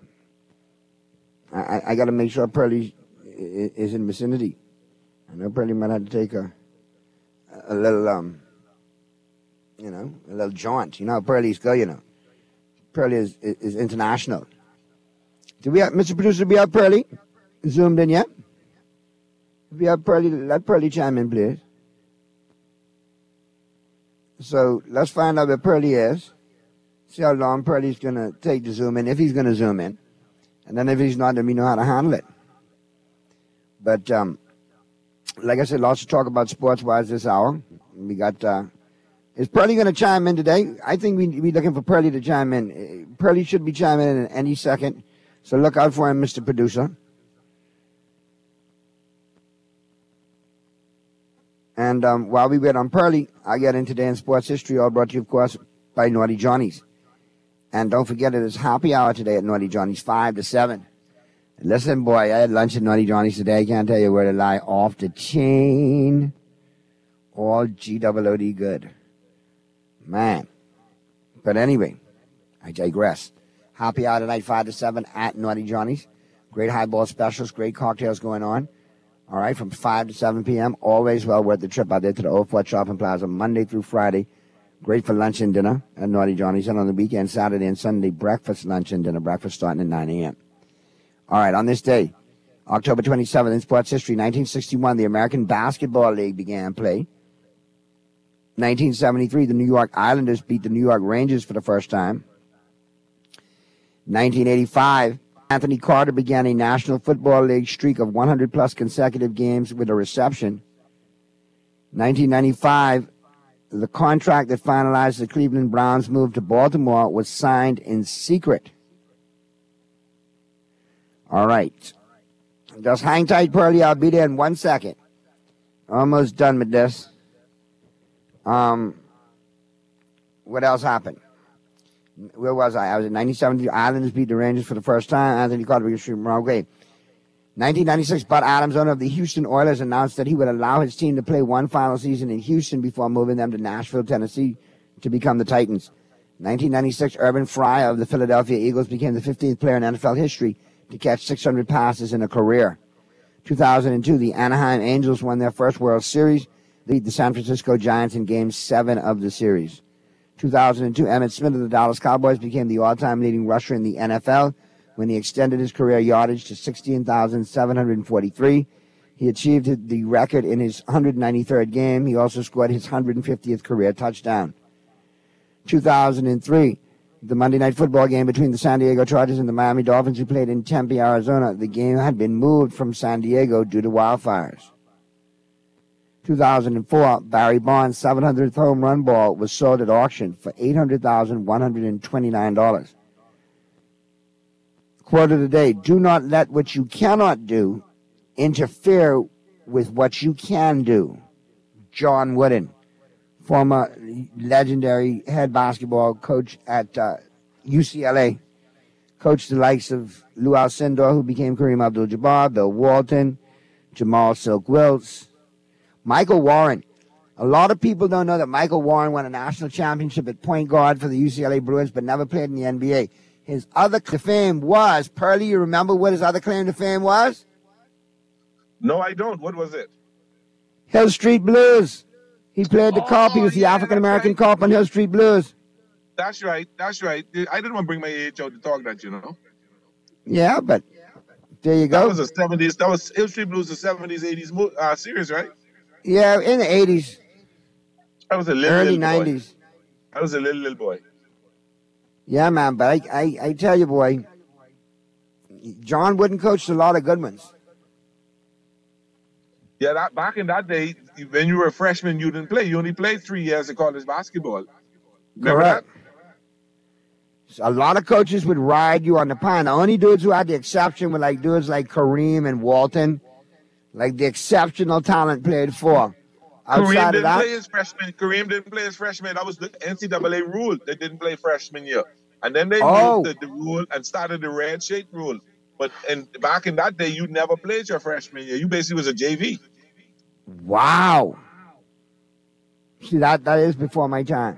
I got to make sure Pearlie is in the vicinity. I know Pearlie might have to take a little, a little jaunt. You know how Pearlie's go, Pearlie is international. Do we have, Mr. Producer, do we have Pearlie zoomed in yet? If we have Pearlie, let Pearlie chime in, please. So let's find out where Pearlie is. See how long Pearlie's going to take to zoom in, if he's going to zoom in. And then if he's not, then we know how to handle it. But, like I said, lots to talk about sports-wise this hour. We got, is Pearlie going to chime in today? I think we're looking for Pearlie to chime in. Pearlie should be chiming in any second. So look out for him, Mr. Producer. And while we wait on Pearlie, I get in today in sports history, all brought to you, of course, by Naughty Johnny's. And don't forget, it is happy hour today at Naughty Johnny's, 5 to 7. Listen, boy, I had lunch at Naughty Johnny's today. I can't tell you where to lie. Off the chain. All G-O-O-D good. Man. But anyway, I digress. Happy hour tonight, 5 to 7 at Naughty Johnny's. Great highball specials, great cocktails going on. All right, from 5 to 7 p.m. Always well worth the trip out there to the Old Fort Shopping Plaza, Monday through Friday. Great for lunch and dinner at Naughty Johnny's, and on the weekend, Saturday and Sunday, breakfast, lunch, and dinner. Breakfast starting at 9 a.m. All right, on this day, October 27th, in sports history, 1961, the American Basketball League began play. 1973, the New York Islanders beat the New York Rangers for the first time. 1985, Anthony Carter began a National Football League streak of 100-plus consecutive games with a reception. 1995, the contract that finalized the Cleveland Browns' move to Baltimore was signed in secret. All right. Just hang tight, Pearlie. I'll be there in 1 second. Almost done with this. What else happened? Where was I? I was in 1970. The Islanders beat the Rangers for the first time. Anthony Carter beat the okay. 1996, Bud Adams, owner of the Houston Oilers, announced that he would allow his team to play one final season in Houston before moving them to Nashville, Tennessee, to become the Titans. 1996, Urban Fryer of the Philadelphia Eagles became the 15th player in NFL history to catch 600 passes in a career. 2002, the Anaheim Angels won their first World Series. They beat the San Francisco Giants in Game 7 of the series. 2002, Emmitt Smith of the Dallas Cowboys became the all-time leading rusher in the NFL when he extended his career yardage to 16,743. He achieved the record in his 193rd game. He also scored his 150th career touchdown. 2003, the Monday Night Football game between the San Diego Chargers and the Miami Dolphins, who played in Tempe, Arizona. The game had been moved from San Diego due to wildfires. 2004, Barry Bonds' 700th home run ball was sold at auction for $800,129. Quote of the day, do not let what you cannot do interfere with what you can do. John Wooden, former legendary head basketball coach at UCLA, coached the likes of Lou Alcindor, who became Kareem Abdul-Jabbar, Bill Walton, Jamal Silk Wills, Michael Warren. A lot of people don't know that Michael Warren won a national championship at point guard for the UCLA Bruins, but never played in the NBA. His other claim to fame was, Pearlie, you remember what his other claim to fame was? No, I don't. What was it? Hill Street Blues. He played the cop. He was the African-American cop on Hill Street Blues. That's right. That's right. I didn't want to bring my age out to talk that, you know. Yeah, but there you go. That was the 70s. That was Hill Street Blues, the 70s, 80s series, right? Yeah, in the 80s. I was a little, early little 90s. Boy. I was a little boy. Yeah, man, but I tell you, boy, John Wooden coached a lot of good ones. Yeah, back in that day, when you were a freshman, you didn't play. You only played 3 years of college basketball. Remember Correct. that? So a lot of coaches would ride you on the pine. The only dudes who had the exception were like dudes like Kareem and Walton. Like the exceptional talent played for. Kareem didn't play his freshman. Kareem didn't play his freshman. That was the NCAA rule. They didn't play freshman year. And then they moved the rule and started the red shirt rule. But back in that day, you never played your freshman year. You basically was a JV. Wow. See, that is before my time.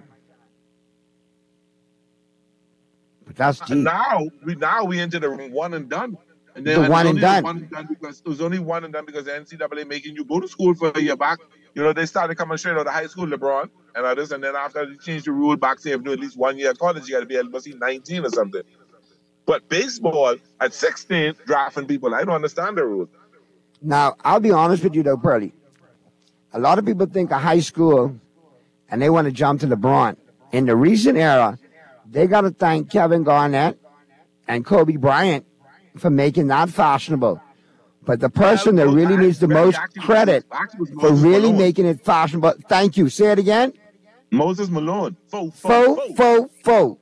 But that's deep. Now we into the one and done. And then the one and done. Because it was only one and done because the NCAA making you go to school for a year back. You know, they started coming straight out of high school, LeBron, and others. And then after they changed the rule back, say if you do at least 1 year at college, you got to be able to see 19 or something. But baseball, at 16, drafting people, I don't understand the rule. Now, I'll be honest with you, though, Pearlie. A lot of people think of high school, and they want to jump to LeBron. In the recent era, they got to thank Kevin Garnett and Kobe Bryant for making that fashionable. But the person that really needs the most credit for really making it fashionable, thank you. Say it again. Moses Malone. Faux.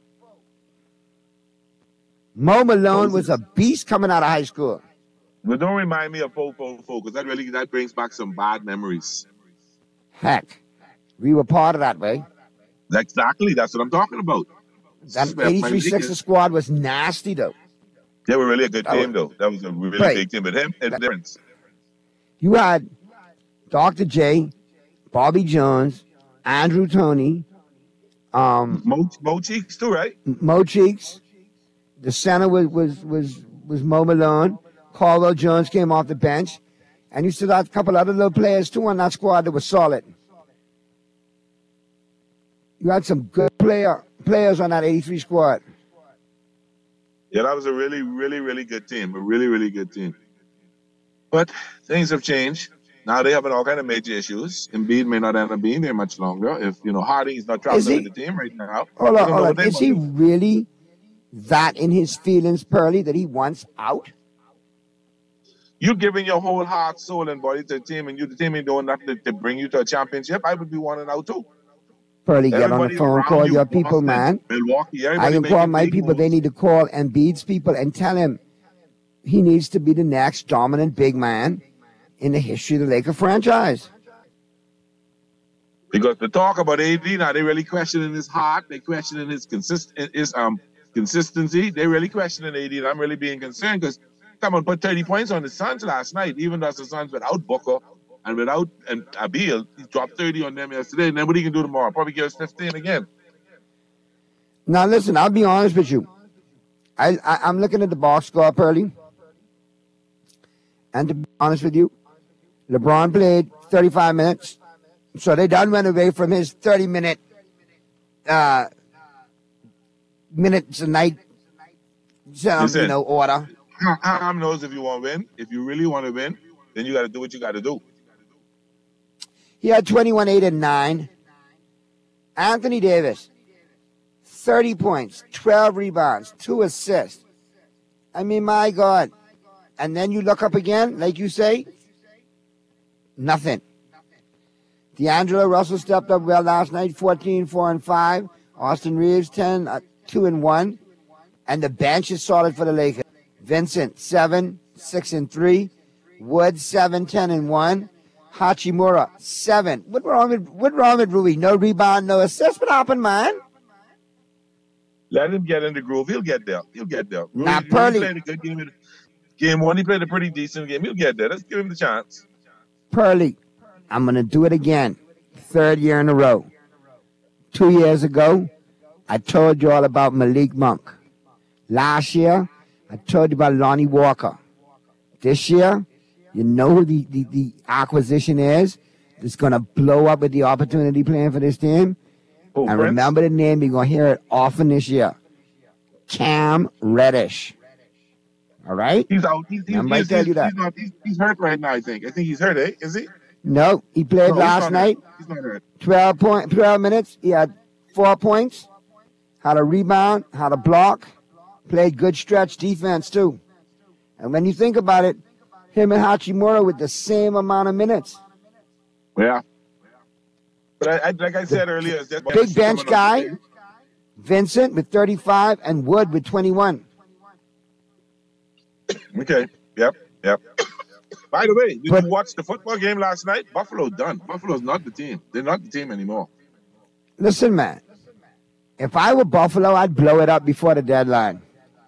Mo Malone was a beast coming out of high school. But don't remind me of faux, because that brings back some bad memories. Heck, we were part of that, way. Exactly, that's what I'm talking about. That 83 Sixers squad was nasty, though. They were really a good team, though. That was a really big team. But him and difference. You had Dr. J, Bobby Jones, Andrew Toney, Mo Cheeks too, right? Mo Cheeks. The center was Mo Malone. Caldwell Jones came off the bench, and you still had a couple other little players too on that squad that was solid. You had some good players on that 83 squad. Yeah, that was a really, really, really good team. A really, really good team. But things have changed. Now they having all kind of major issues. Embiid may not end up being there much longer. If, Harden is not traveling with the team right now. Hold on. Is he really that in his feelings, Pearly, that he wants out? You're giving your whole heart, soul, and body to the team, and the team ain't doing nothing to bring you to a championship. I would be wanting out too. Pearly, get on the phone, call your people, man. Milwaukee, I can call my people. They need to call Embiid's people and tell him he needs to be the next dominant big man in the history of the Laker franchise. Because the talk about AD now, they really questioning his heart. They questioning his consistency. They really questioning AD, and I'm really being concerned because come on, put 30 points on the Suns last night, even though the Suns without Booker and without Abil. He dropped 30 on them yesterday, and then what he can do tomorrow? Probably give us 15 again. Now listen, I'll be honest with you. I'm looking at the box score, Pearly. And to be honest with you, LeBron played 35 minutes. So they done went away from his 30-minute minutes a night order. Ham knows if you want to win. If you really want to win, then you got to do what you got to do. He had 21, 8, and 9. Anthony Davis, 30 points, 12 rebounds, 2 assists. I mean, my God. And then you look up again, like you say, nothing. D'Angelo Russell stepped up well last night, 14, 4, and 5. Austin Reeves, 10, 2, and 1. And the bench is solid for the Lakers. Vincent, 7, 6, and 3. Wood, 7, 10, and 1. Hachimura, 7. What's wrong with Rui? No rebound, no assist. What happened, man? Let him get in the groove. He'll get there. Now, Pearly. Rui played a good game. Game 1, he played a pretty decent game. He'll get there. Let's give him the chance. Pearly, I'm going to do it again. 3rd year in a row. 2 years ago, I told you all about Malik Monk. Last year, I told you about Lonnie Walker. This year, you know who the acquisition is that's going to blow up with the opportunity playing for this team? And Prince? Remember the name. You're going to hear it often this year. Cam Reddish. All right? He's out. He's hurt right now, I think. I think he's hurt, Is he? No, he played last night. He's not hurt. 12 minutes. He had 4 points. Had a rebound. Had a block. Played good stretch defense, too. And when you think about it, him and Hachimura with the same amount of minutes. Yeah. But like I said earlier, it's just big bench guy, Vincent with 35 and Wood with 21. Okay. Yep. By the way, did you watch the football game last night? Buffalo done. Buffalo's not the team. They're not the team anymore. Listen, man. If I were Buffalo, I'd blow it up before the deadline.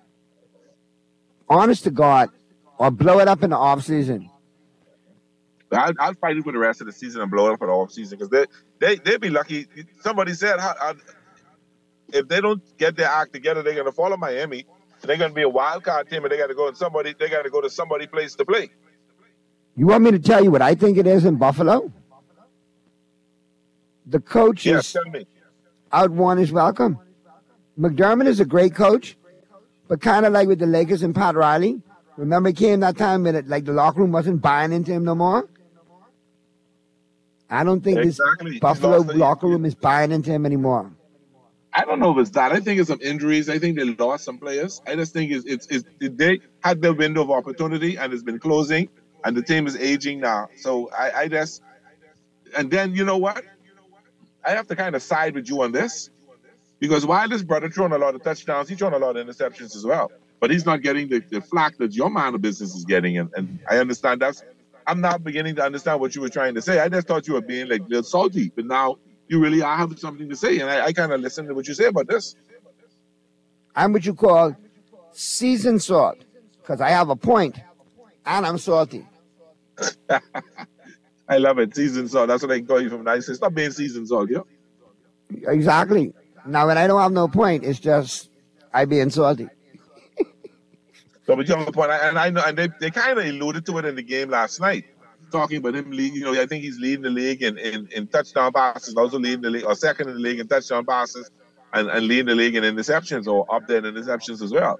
Honest to God. Or blow it up in the offseason. I'll fight it for the rest of the season and blow it up for the offseason because they'd be lucky. Somebody said if they don't get their act together, they're going to follow Miami. They're going to be a wild card team, and they got to go to somebody place to play. You want me to tell you what I think it is in Buffalo? The coach is out one is welcome. McDermott is a great coach, but kind of like with the Lakers and Pat Riley. Remember, it came that time when the locker room wasn't buying into him no more? I don't think this Buffalo locker room is buying into him anymore. I don't know if it's that. I think it's some injuries. I think they lost some players. I just think they had their window of opportunity and it's been closing, and the team is aging now. So I just, and then you know what? I have to kind of side with you on this because while this brother throwing a lot of touchdowns, he's throwing a lot of interceptions as well. But he's not getting the flack that your man of business is getting. And I understand I'm now beginning to understand what you were trying to say. I just thought you were being a little salty, but now you really are having something to say. And I kind of listen to what you say about this. I'm what you call seasoned salt because I have a point and I'm salty. I love it. Seasoned salt. That's what I can call you from now. Stop being seasoned salt, yeah? Exactly. Now, when I don't have no point, it's just I being salty. So, but you have a point, and I know, and they kind of alluded to it in the game last night. talking about him leading. I think he's leading the league in touchdown passes, also leading the league, or second in the league in touchdown passes, and leading the league in interceptions, or up there in interceptions as well.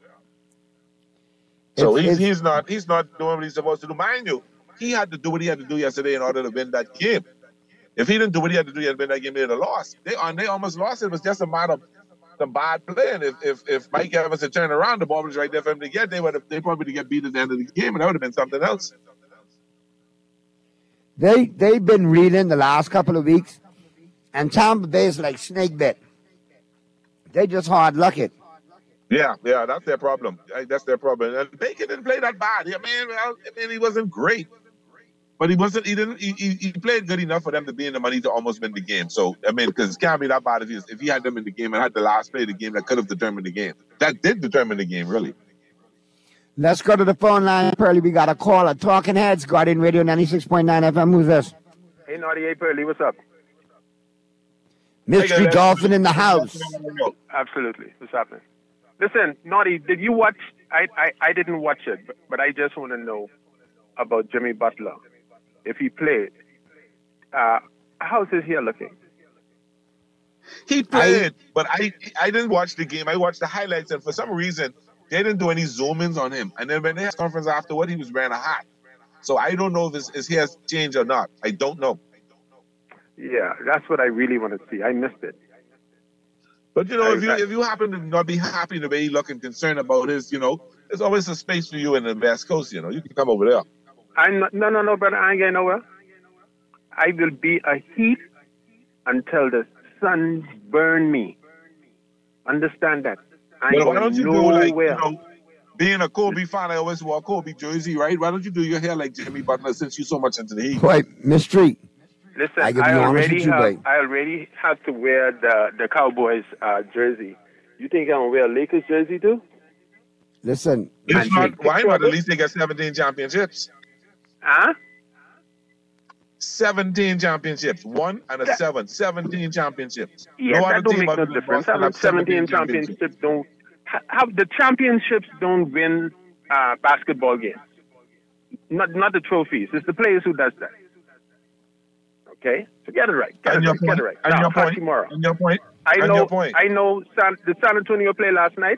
So he's not doing what he's supposed to do. Mind you, he had to do what he had to do yesterday in order to win that game. If he didn't do what he had to do to win that game, they'd have lost. They almost lost. It was just a matter of some bad play. And if Mike Evans had turned around, the ball was right there for him to get. They probably get beat at the end of the game, and that would have been something else. They've been reeling the last couple of weeks, and Tampa Bay is like snake bit. They just hard luck it. Yeah, that's their problem. That's their problem. And Baker didn't play that bad. I mean, he wasn't great, but he played good enough for them to be in the money to almost win the game. So I mean, because it can't be that bad if he had them in the game and had the last play of the game that could have determined the game. That did determine the game, really. Let's go to the phone line, Pearly. We got a caller. Talking Heads, Guardian Radio 96.9 FM. Who's this? Hey, Naughty. Hey, Pearly. What's up? Mystery Dolphin in the house. Absolutely. What's happening? Listen, Naughty, did you watch? I didn't watch it, but I just want to know about Jimmy Butler. If he played, how's his hair looking? He played, but I didn't watch the game. I watched the highlights, and for some reason, they didn't do any zoom-ins on him. And then when they had a conference afterward, he was wearing a hat. So I don't know if his hair's changed or not. I don't know. Yeah, that's what I really want to see. I missed it. But, if you happen to not be happy the way he look and concerned about his, there's always a space for you in the West Coast, you can come over there. No, brother, I ain't going nowhere. I will be a heat until the sun burn me. Understand that? But why don't you do being a Kobe fan, I always wore a Kobe jersey, right? Why don't you do your hair like Jimmy Butler since you're so much into the Heat? Wait, Mystery. Listen, I already have to wear the Cowboys jersey. You think I'm going to wear a Lakers jersey too? Listen. Why not? At least they got 17 championships. Huh? 17 championships. 1 and a 7. 17 championships. Yeah, that don't make no difference. 17 championships don't... the championships don't win basketball games. Not the trophies. It's the players who does that. Okay? So get it right. Get it right. And your point. Tomorrow. And your point. I know. Did San Antonio play last night?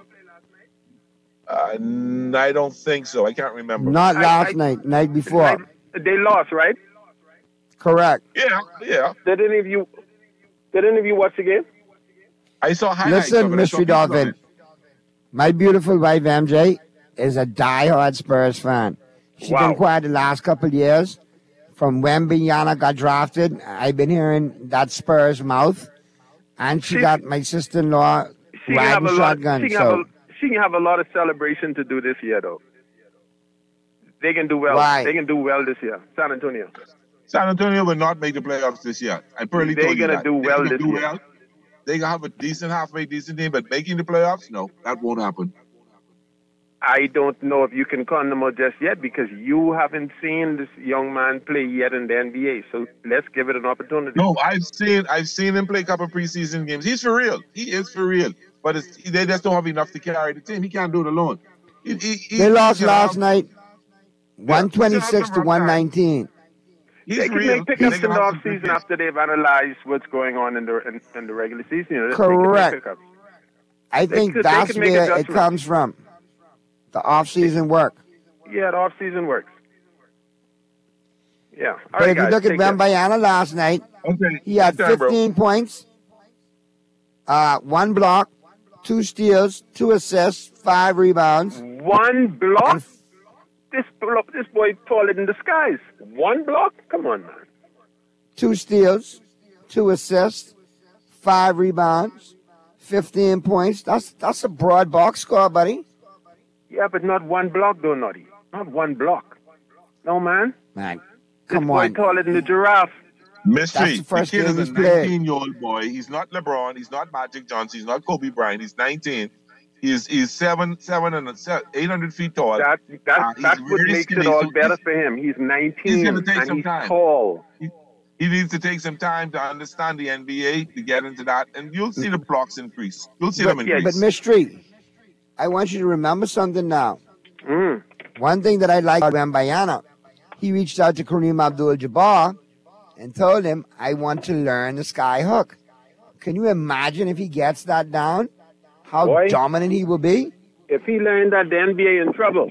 I don't think so. I can't remember. Not last night. Night before. They lost, right? Correct. Yeah. Did any of you watch the game? I saw highlights. Listen, Mystery Dolphin. My beautiful wife, MJ, is a diehard Spurs fan. She's been quiet the last couple of years. From when Wembanyama got drafted, I've been hearing that Spurs mouth. And she got my sister-in-law riding shotgun. She can have a lot of celebration to do this year, though. They can do well. Why? They can do well this year. San Antonio. San Antonio will not make the playoffs this year. I probably told you that. They're going to do well this year. They can have a halfway decent team, but making the playoffs, no, that won't happen. I don't know if you can count them out just yet because you haven't seen this young man play yet in the NBA. So let's give it an opportunity. No, I've seen him play a couple of preseason games. He's for real. He is for real. But they just don't have enough to carry the team. He can't do it alone. They lost last night, 126 to 119. They can make pickups in the offseason after they've analyzed what's going on in the regular season. Correct. I think that's where it comes from. The off-season work. Yeah, the off-season works. Yeah. All but right, if you look at Wembanyama last night, he had 15 points, 1 block, 2 steals, 2 assists, 5 rebounds. 1 block? This boy taller than the skies. 1 block? Come on, man. 2 steals, 2 assists, 5 rebounds, 15 points. That's a broad box score, buddy. Yeah, but not 1 block, though, Naughty. Not 1 block. No, man. Man, come this boy on. taller than the giraffe. Mystery. That's the first kid game is he's a played. 19-year-old boy. He's not LeBron. He's not Magic Johnson. He's not Kobe Bryant. He's 19. He's 800 feet tall. That's what makes it all better for him. He's 19 he's gonna take and some he's time. tall. He needs to take some time to understand the NBA, to get into that, and you'll see the blocks increase. You'll see them increase. But Mystery, I want you to remember something now. One thing that I like about Wembanyama, he reached out to Kareem Abdul-Jabbar and told him, I want to learn the sky hook. Can you imagine if he gets that down? How dominant he will be? If he learned that, the NBA in trouble.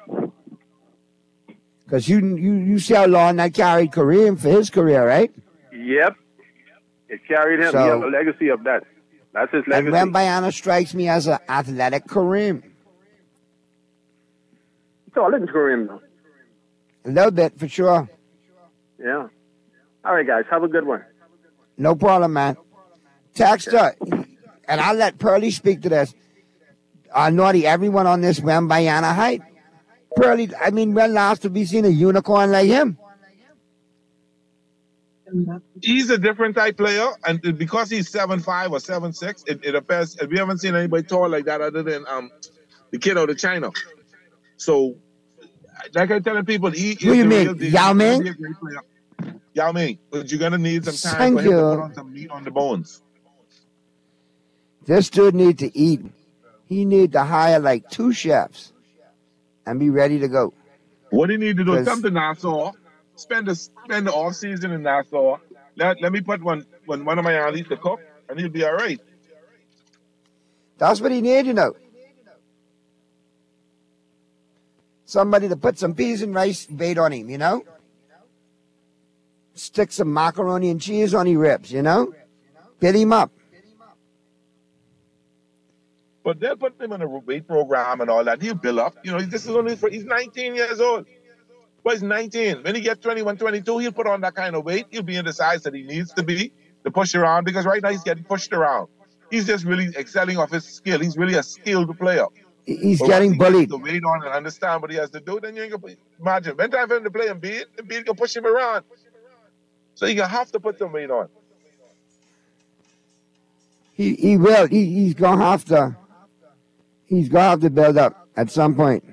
Because you see how long that carried Kareem for his career, right? Yep. It carried him. So- he has a legacy of that. That's his And legacy. Wembanyama strikes me as an athletic Kareem. Taller than Kareem, though. A little bit, for sure. Yeah. All right, guys. Have a good one. No problem, man. Texter, and I'll let Pearly speak to this. Naughty, everyone on this Wembanyama hype. Pearly, I mean, when last have we seen a unicorn like him? He's a different type player, and because he's 7'5" or 7'6", it appears we haven't seen anybody tall like that other than the kid out of China. So, like I'm telling people, he is Who you the mean, real deal. Yao He's gonna Ming? be a great player. Yao Ming, but you're gonna need some time Thank for him to you. put on some meat on the bones. This dude needs to eat. He need to hire like 2 chefs and be ready to go. What he need to do is 'Cause- come to Nassau, spend the off season in Nassau. Let me put one of my aunties to cook, and he'll be all right. That's what he need, you know. Somebody to put some peas and rice bait on him, you know? Stick some macaroni and cheese on his ribs, you know? Get him up. But they'll put him in a weight program and all that. He'll build up. You know, he's 19 years old. Well, he's 19. When he gets 21, 22, he'll put on that kind of weight. He'll be in the size that he needs to be to push around, because right now he's getting pushed around. He's just really excelling off his skill. He's really a skilled player. He's But getting once he bullied. gets the weight on and understand what he has to do, then you ain't gonna imagine. When time for him to play Embiid can push him around. So you have to put some weight on. He will. He's gonna have to. He's gonna have to build up at some point.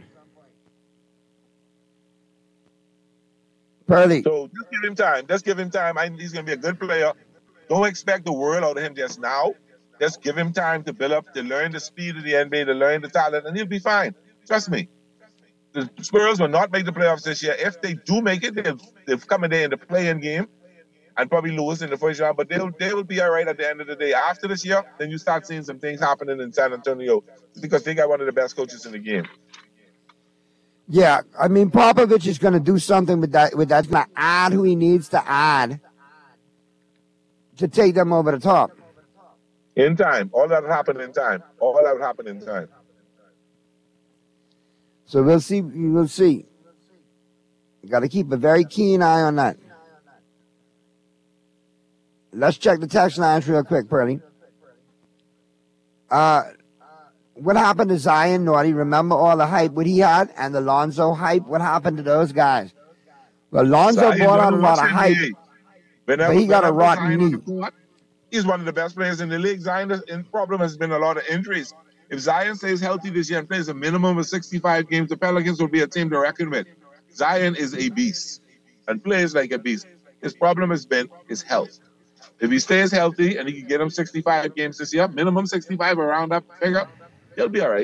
Pearly. So just give him time. Just give him time. He's going to be a good player. Don't expect the world out of him just now. Just give him time to build up, to learn the speed of the NBA, to learn the talent, and he'll be fine. Trust me. The Spurs will not make the playoffs this year. If they do make it, they'll come in there in the play-in game and probably lose in the first round, but they will be all right at the end of the day. After this year, then you start seeing some things happening in San Antonio, because they got one of the best coaches in the game. Yeah, I mean, Popovich is going to do something with that. Going to add who he needs to add to take them over the top. In time. All that will happen in time. All that will happen in time. So we'll see. We'll see. Got to keep a very keen eye on that. Let's check the text lines real quick, Pearly. What happened to Zion, Naughty? Remember all the hype what he had and the Lonzo hype? What happened to those guys? Well, Lonzo Zion brought out a doesn't lot of watch hype, NBA. but he got a rotten Zion on knee. the court, he's one of the best players in the league. Zion's problem has been a lot of injuries. If Zion stays healthy this year and plays a minimum of 65 games, the Pelicans will be a team to reckon with. Zion is a beast and plays like a beast. His problem has been his health. If he stays healthy and he can get him 65 games this year, minimum 65 around that figure, he'll be all right.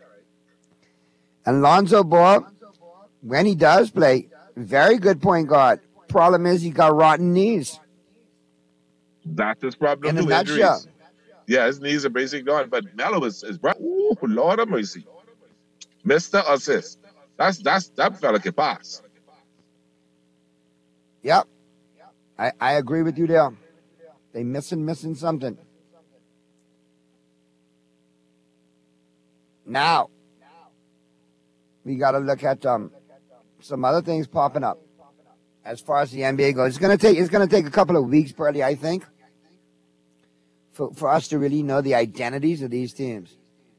And Lonzo Ball, when he does play, very good point guard. Problem is he got rotten knees. That's his problem In a too, nutshell. injuries. Yeah, his knees are basically gone. But Melo is bright. Ooh, Lord of mercy. Mr. Assist. That fella can pass. Yep. I agree with you there. They missing something. Now, we got to look at some other things popping up as far as the NBA goes. It's gonna take a couple of weeks, probably, I think, for us to really know the identities of these teams.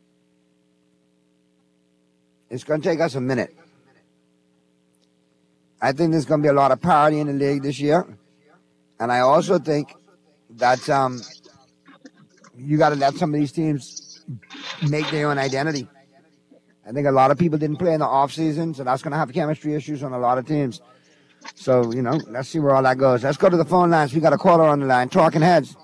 It's gonna take us a minute. I think there's gonna be a lot of parity in the league this year, and I also think that you got to let some of these teams make their own identity. I think a lot of people didn't play in the off season, so that's going to have chemistry issues on a lot of teams. So, let's see where all that goes. Let's go to the phone lines. We got a caller on the line. Talking Heads.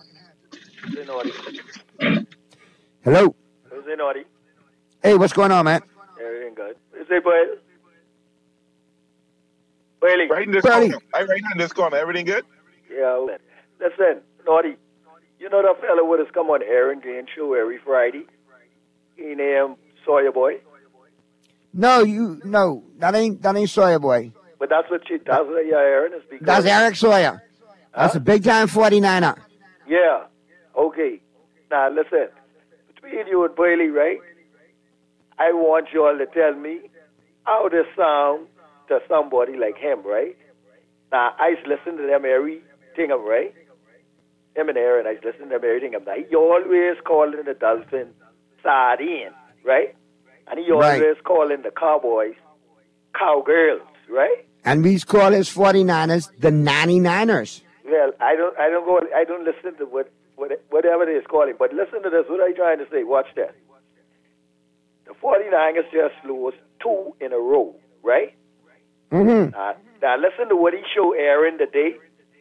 Hello. Who's in, Audie? Hey, what's going on, man? Everything good. Is it boy? Bailey. Right in this corner. Right in this corner. Everything good? Yeah, man. Listen, Naughty, you know that fella would have come on Aaron Green show every Friday? He named Sawyer Boy. No, that ain't Sawyer Boy. But that's what Aaron is because. That's Eric Sawyer. That's a big time 49er. Yeah. Okay. Now listen, between you and Bailey, right? I want you all to tell me how this sound to somebody like him, right? Now I listen to them everything, right? Him and Aaron, I listen to them everything. Now he always calling the Dolphins sardine, right? And he always calling the Cowboys cowgirls, right? And we call his 49ers the 99ers. Well, I don't listen to whatever they is calling, but listen to this. What are you trying to say? Watch that. The 49ers just lost 2 in a row, right? Mm-hmm. Now listen to what he showed Aaron today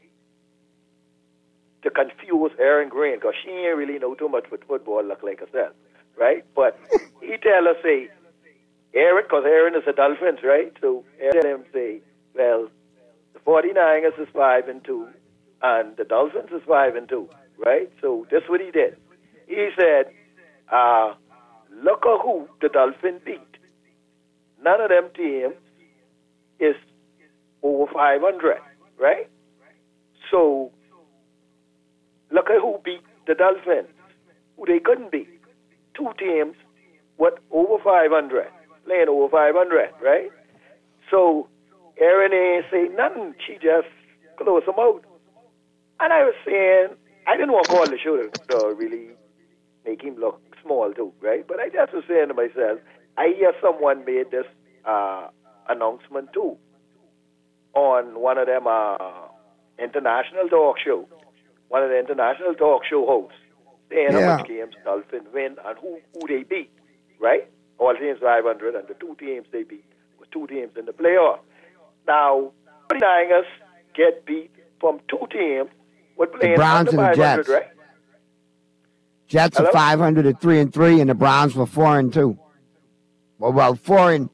to confuse Aaron Green, because she ain't really know too much with football, look like herself, right? But he tell her, say, Aaron, because Aaron is a Dolphins, right? So Aaron tell him, say, well, the 49ers is 5-2, and the Dolphins is 5-2, right? So this is what he did. He said, look at who the Dolphins beat. None of them teams is over 500, right? So look at who beat the Dolphins, who they couldn't beat. 2 teams with over 500, playing over 500, right? So Aaron ain't say nothing. She just closed them out. And I was saying, I didn't want to call the show to really make him look small too, right? But I just was saying to myself, I hear someone made this announcement too on one of them international talk show. One of the international talk show hosts saying how much games Dolphins win and who they beat, right? All teams 500 and the 2 teams they beat were 2 teams in the playoff. Now, the 49ers get beat from 2 teams with playing the Browns under and the 500, Jets. right? Jets are 500 at 3-3, and the Browns were 4-2. Well, 3-2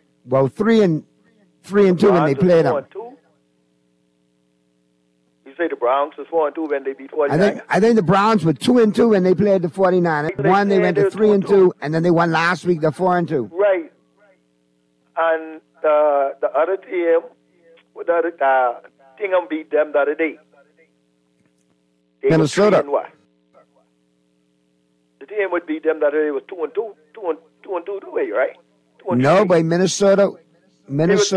when they played them. You say the Browns was 4-2 when they beat 49ers? I think the Browns were 2-2 when they played the 49ers. They went to 3-2, and then they won last week. They're 4-2. Right. And the other team, Tingham beat them the other day. Minnesota. The team would beat them the other day was 2-2, 2-2, right? No, but Minnesota was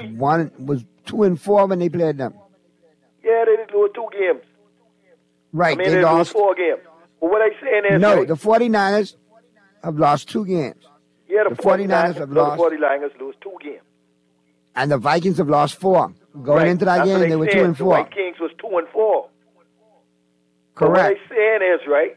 2-4 when they played them. Yeah, they did lose 2 games. Right, I mean, they lost 4 games. But what I'm saying is... No, right, the 49ers have lost 2 games. Yeah, the 49ers have lost. The 49ers lose 2 games. And the Vikings have lost 4. Going into that game, they were 2-4. The White Kings was 2-4. Correct. But what I'm saying is, right,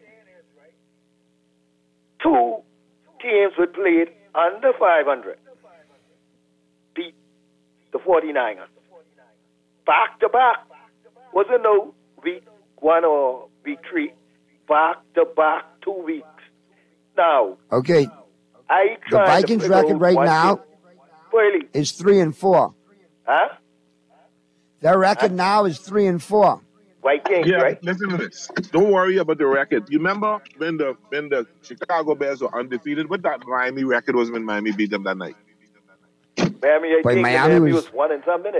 2 teams would play under 500 beat the 49ers. Back to back. Wasn't no week 1 or week 3. Back to back 2 weeks. Now, okay, the Vikings record right now is 3-4. Huh? Their record now is 3-4. White Kings, right? Listen to this. Don't worry about the record. You remember when the Chicago Bears were undefeated? What that Miami record was when Miami beat them that night? Miami was 1-something.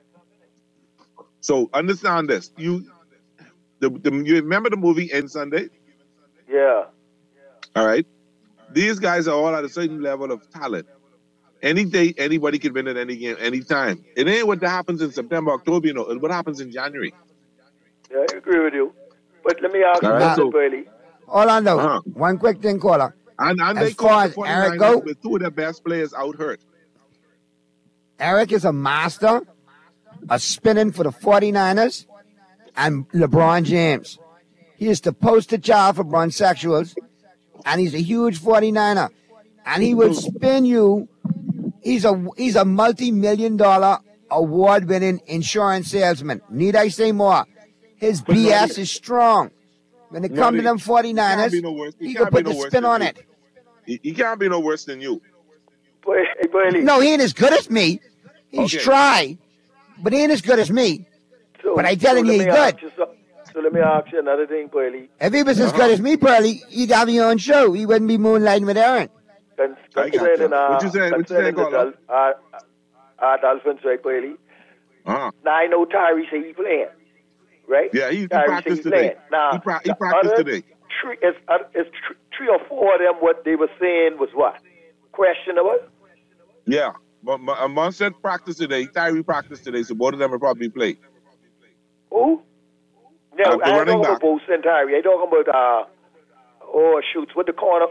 So understand this. You remember the movie End Sunday? Yeah. All right. These guys are all at a certain level of talent. Any day, anybody can win at any game, anytime. It ain't what happens in September, October, it's what happens in January. Yeah, I agree with you. But let me ask you something, Burley. Hold on, though. One quick thing, caller. And as far as Eric goes, with 2 of their best players out hurt. Eric is a master of spinning for the 49ers and LeBron James. He is the poster child for bronsexuals, and he's a huge 49er. And he will spin you. He's a multi-million-dollar award-winning insurance salesman. Need I say more? His BS is strong. When it comes to them 49ers, he can put the spin on it. He can't be no worse than you. No, he ain't as good as me. He's tried. But he ain't as good as me. So, but I telling you, he's good. So let me ask you another thing, Pearly. If he was as good as me, Pearly, he'd have your own show. He wouldn't be moonlighting with Aaron. Concerning, what you say, Carla? Dolphins, right, Pearly? Uh-huh. Now, I know Tyree say he playing, right? Yeah, he Tyree practiced say today. Now, He practiced today. Three or four of them, what they were saying was what? Questionable? Yeah. But Mon said practice today. Tyree practiced today, so both of them will probably play. Who? No, I ain't talking about both and Tyree. I talking about, what the corner,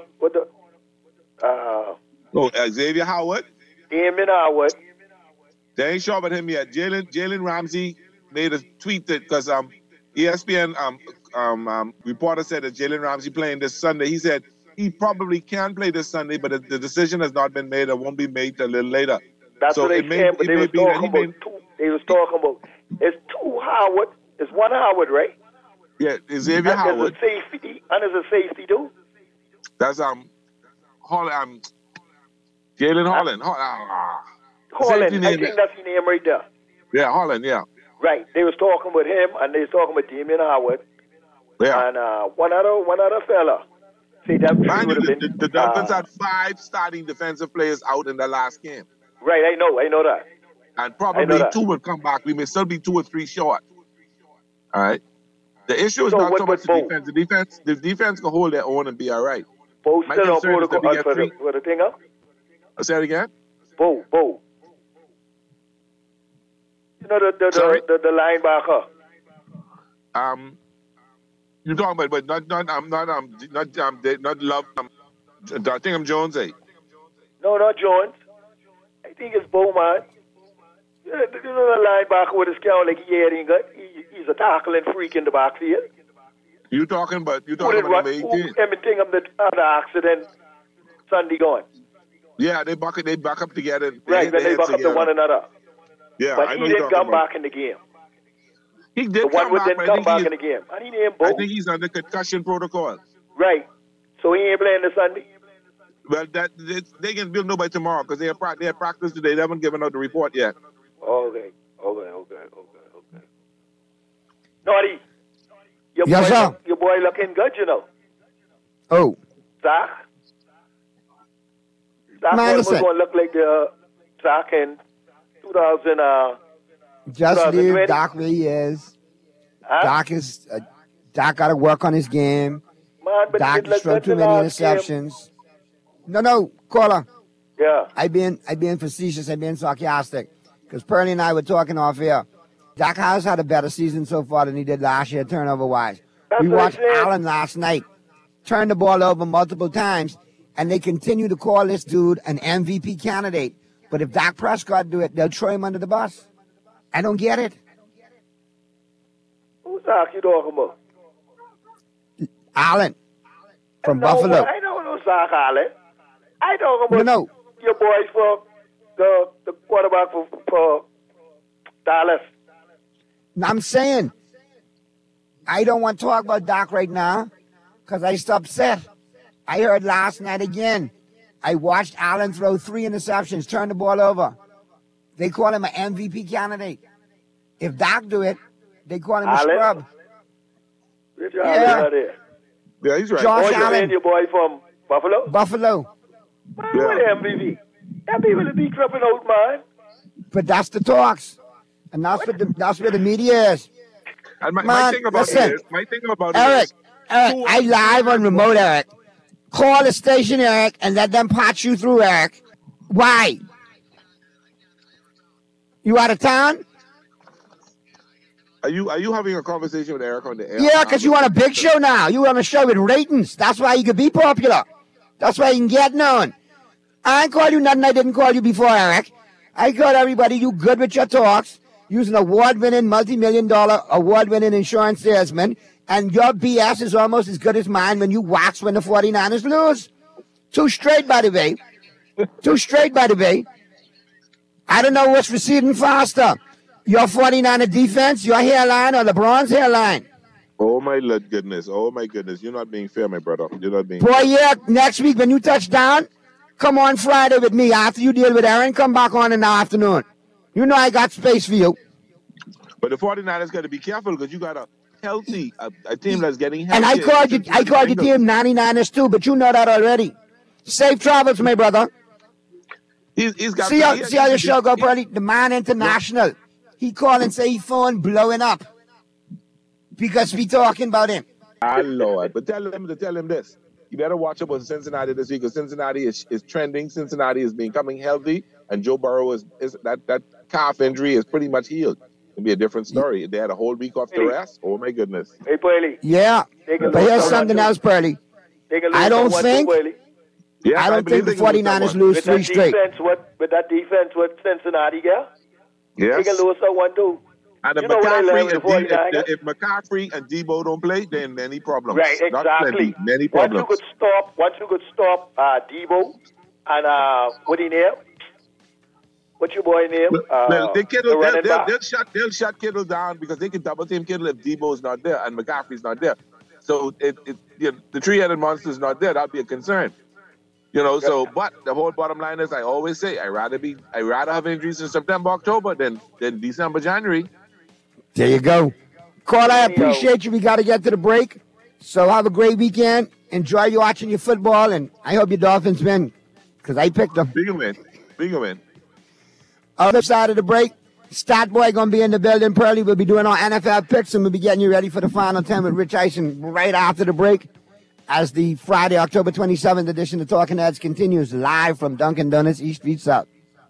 Xavier Howard? Damon Howard. They ain't sure about him yet. Jalen Ramsey made a tweet that because ESPN reporter said that Jalen Ramsey playing this Sunday. He said he probably can play this Sunday, but the decision has not been made. It won't be made till a little later. That's what they said, but they was talking about two. They was talking about it's two Howard. It's one Howard, right? Yeah, Xavier Howard. There's a safety, and there's a safety too. That's Holland. Jalen Holland. Holland. I think that's his name right there. Yeah, Holland. Yeah. Right. They was talking with him, and they was talking with Damien Howard. Yeah. And one other fella. See, that would have been. The Dolphins had 5 starting defensive players out in the last game. Right. I know that. And probably 2 would come back. We may still be 2 or 3 short. All right. The issue is not so much the defense. The defense can hold their own and be all right. Both still on protocol for the thing up. Say it again. Bo. You know the linebacker. You're talking about, but not Love. I think I'm Jones. No, not Jones. I think it's Bowman. You know the linebacker with his count like he's a tackling freak in the backfield. You talking about number 18? Everything of the accident Sunday gone. Yeah, they back up together. Right, they back up to one another. Yeah, but he didn't come back in the game. He did come back in the game. And he named Bo. I think he's under concussion protocol. Right. So he ain't playing this Sunday? Well, they can build nobody tomorrow because they have practice today. They haven't given out the report yet. Okay. Naughty. Your boy looking good, you know. Oh. Zach was going to look like the Zach in 2000. Just leave Doc where he is. Huh? Doc got to work on his game. Man, but Doc has thrown too many interceptions. No, caller. Yeah. I been facetious. I been sarcastic. Because Pearlie and I were talking off air. Doc has had a better season so far than he did last year, turnover-wise. We watched Allen last night turn the ball over multiple times, and they continue to call this dude an MVP candidate. But if Dak Prescott do it, they'll throw him under the bus. I don't get it. Who's Zach you talking about? Allen from Buffalo. I don't know Zach Allen. I talking about your boys for the quarterback for Dallas. I'm saying I don't want to talk about Doc right now because I still upset. I heard last night again. I watched Allen throw 3 interceptions, turn the ball over. They call him an MVP candidate. If Doc do it, they call him a scrub. Yeah, he's right. Josh Allen, your boy from Buffalo. Buffalo. Man, what MVP? That people be tripping out, man. But that's the talks, and that's where the media is. And my thing about Eric, I live on remote, Eric. Call the station, Eric, and let them patch you through, Eric. Why? You out of town? Are you having a conversation with Eric on the air? Yeah, because you on a big show now. You on a show with ratings. That's why you could be popular. That's why you can get known. I ain't call you nothing I didn't call you before, Eric. I called everybody you good with your talks. You's an award-winning, multi-million-dollar, award-winning insurance salesman, and your BS is almost as good as mine when you wax when the 49ers lose. 2 straight, by the way. 2 straight, by the way. I don't know what's receding faster. Your 49er defense, your hairline, or LeBron's hairline. Oh, my goodness. Oh, my goodness. You're not being fair, my brother. You're not being fair. Boy, yeah, next week when you touch down, come on Friday with me. After you deal with Aaron, come back on in the afternoon. You know I got space for you. But the 49ers got to be careful because you got a healthy, a team that's getting And healthy. I called your team 99ers too, but you know that already. Safe travels, my brother. He's got see how your show go, Pearly? The man international. He called and say he phone blowing up because we talking about him. Ah, Lord. But tell him this. You better watch out with Cincinnati this week because Cincinnati is trending. Cincinnati is becoming healthy, and Joe Burrow is that calf injury is pretty much healed. It'll be a different story. They had a whole week off the rest. Oh my goodness. Hey, Pearly. Yeah. But here's something else, Pearly. I don't think the 49ers lose 3 straight. With that defense, what Cincinnati got? Yes. They can lose someone too. And if McCaffrey and Debo don't play, then many problems. Right, exactly. Many problems. Once you could stop Debo and what he name? What's your boy name? Well, they'll shut Kittle down because they can double team Kittle if Debo's not there and McCaffrey's not there. So the three-headed monster is not there. That'd be a concern. But the whole bottom line is, I always say, I rather have injuries in September, October than December, January. There you go. Carl, I appreciate you. We got to get to the break. So have a great weekend. Enjoy you watching your football, and I hope your Dolphins win because I picked them. Bigger win. Other side of the break, Stat Boy going to be in the building. Pearly will be doing our NFL picks, and we'll be getting you ready for the Final 10 with Rich Eisen right after the break. As the Friday, October 27th edition of Talking Heads continues live from Dunkin' Donuts, East Street South.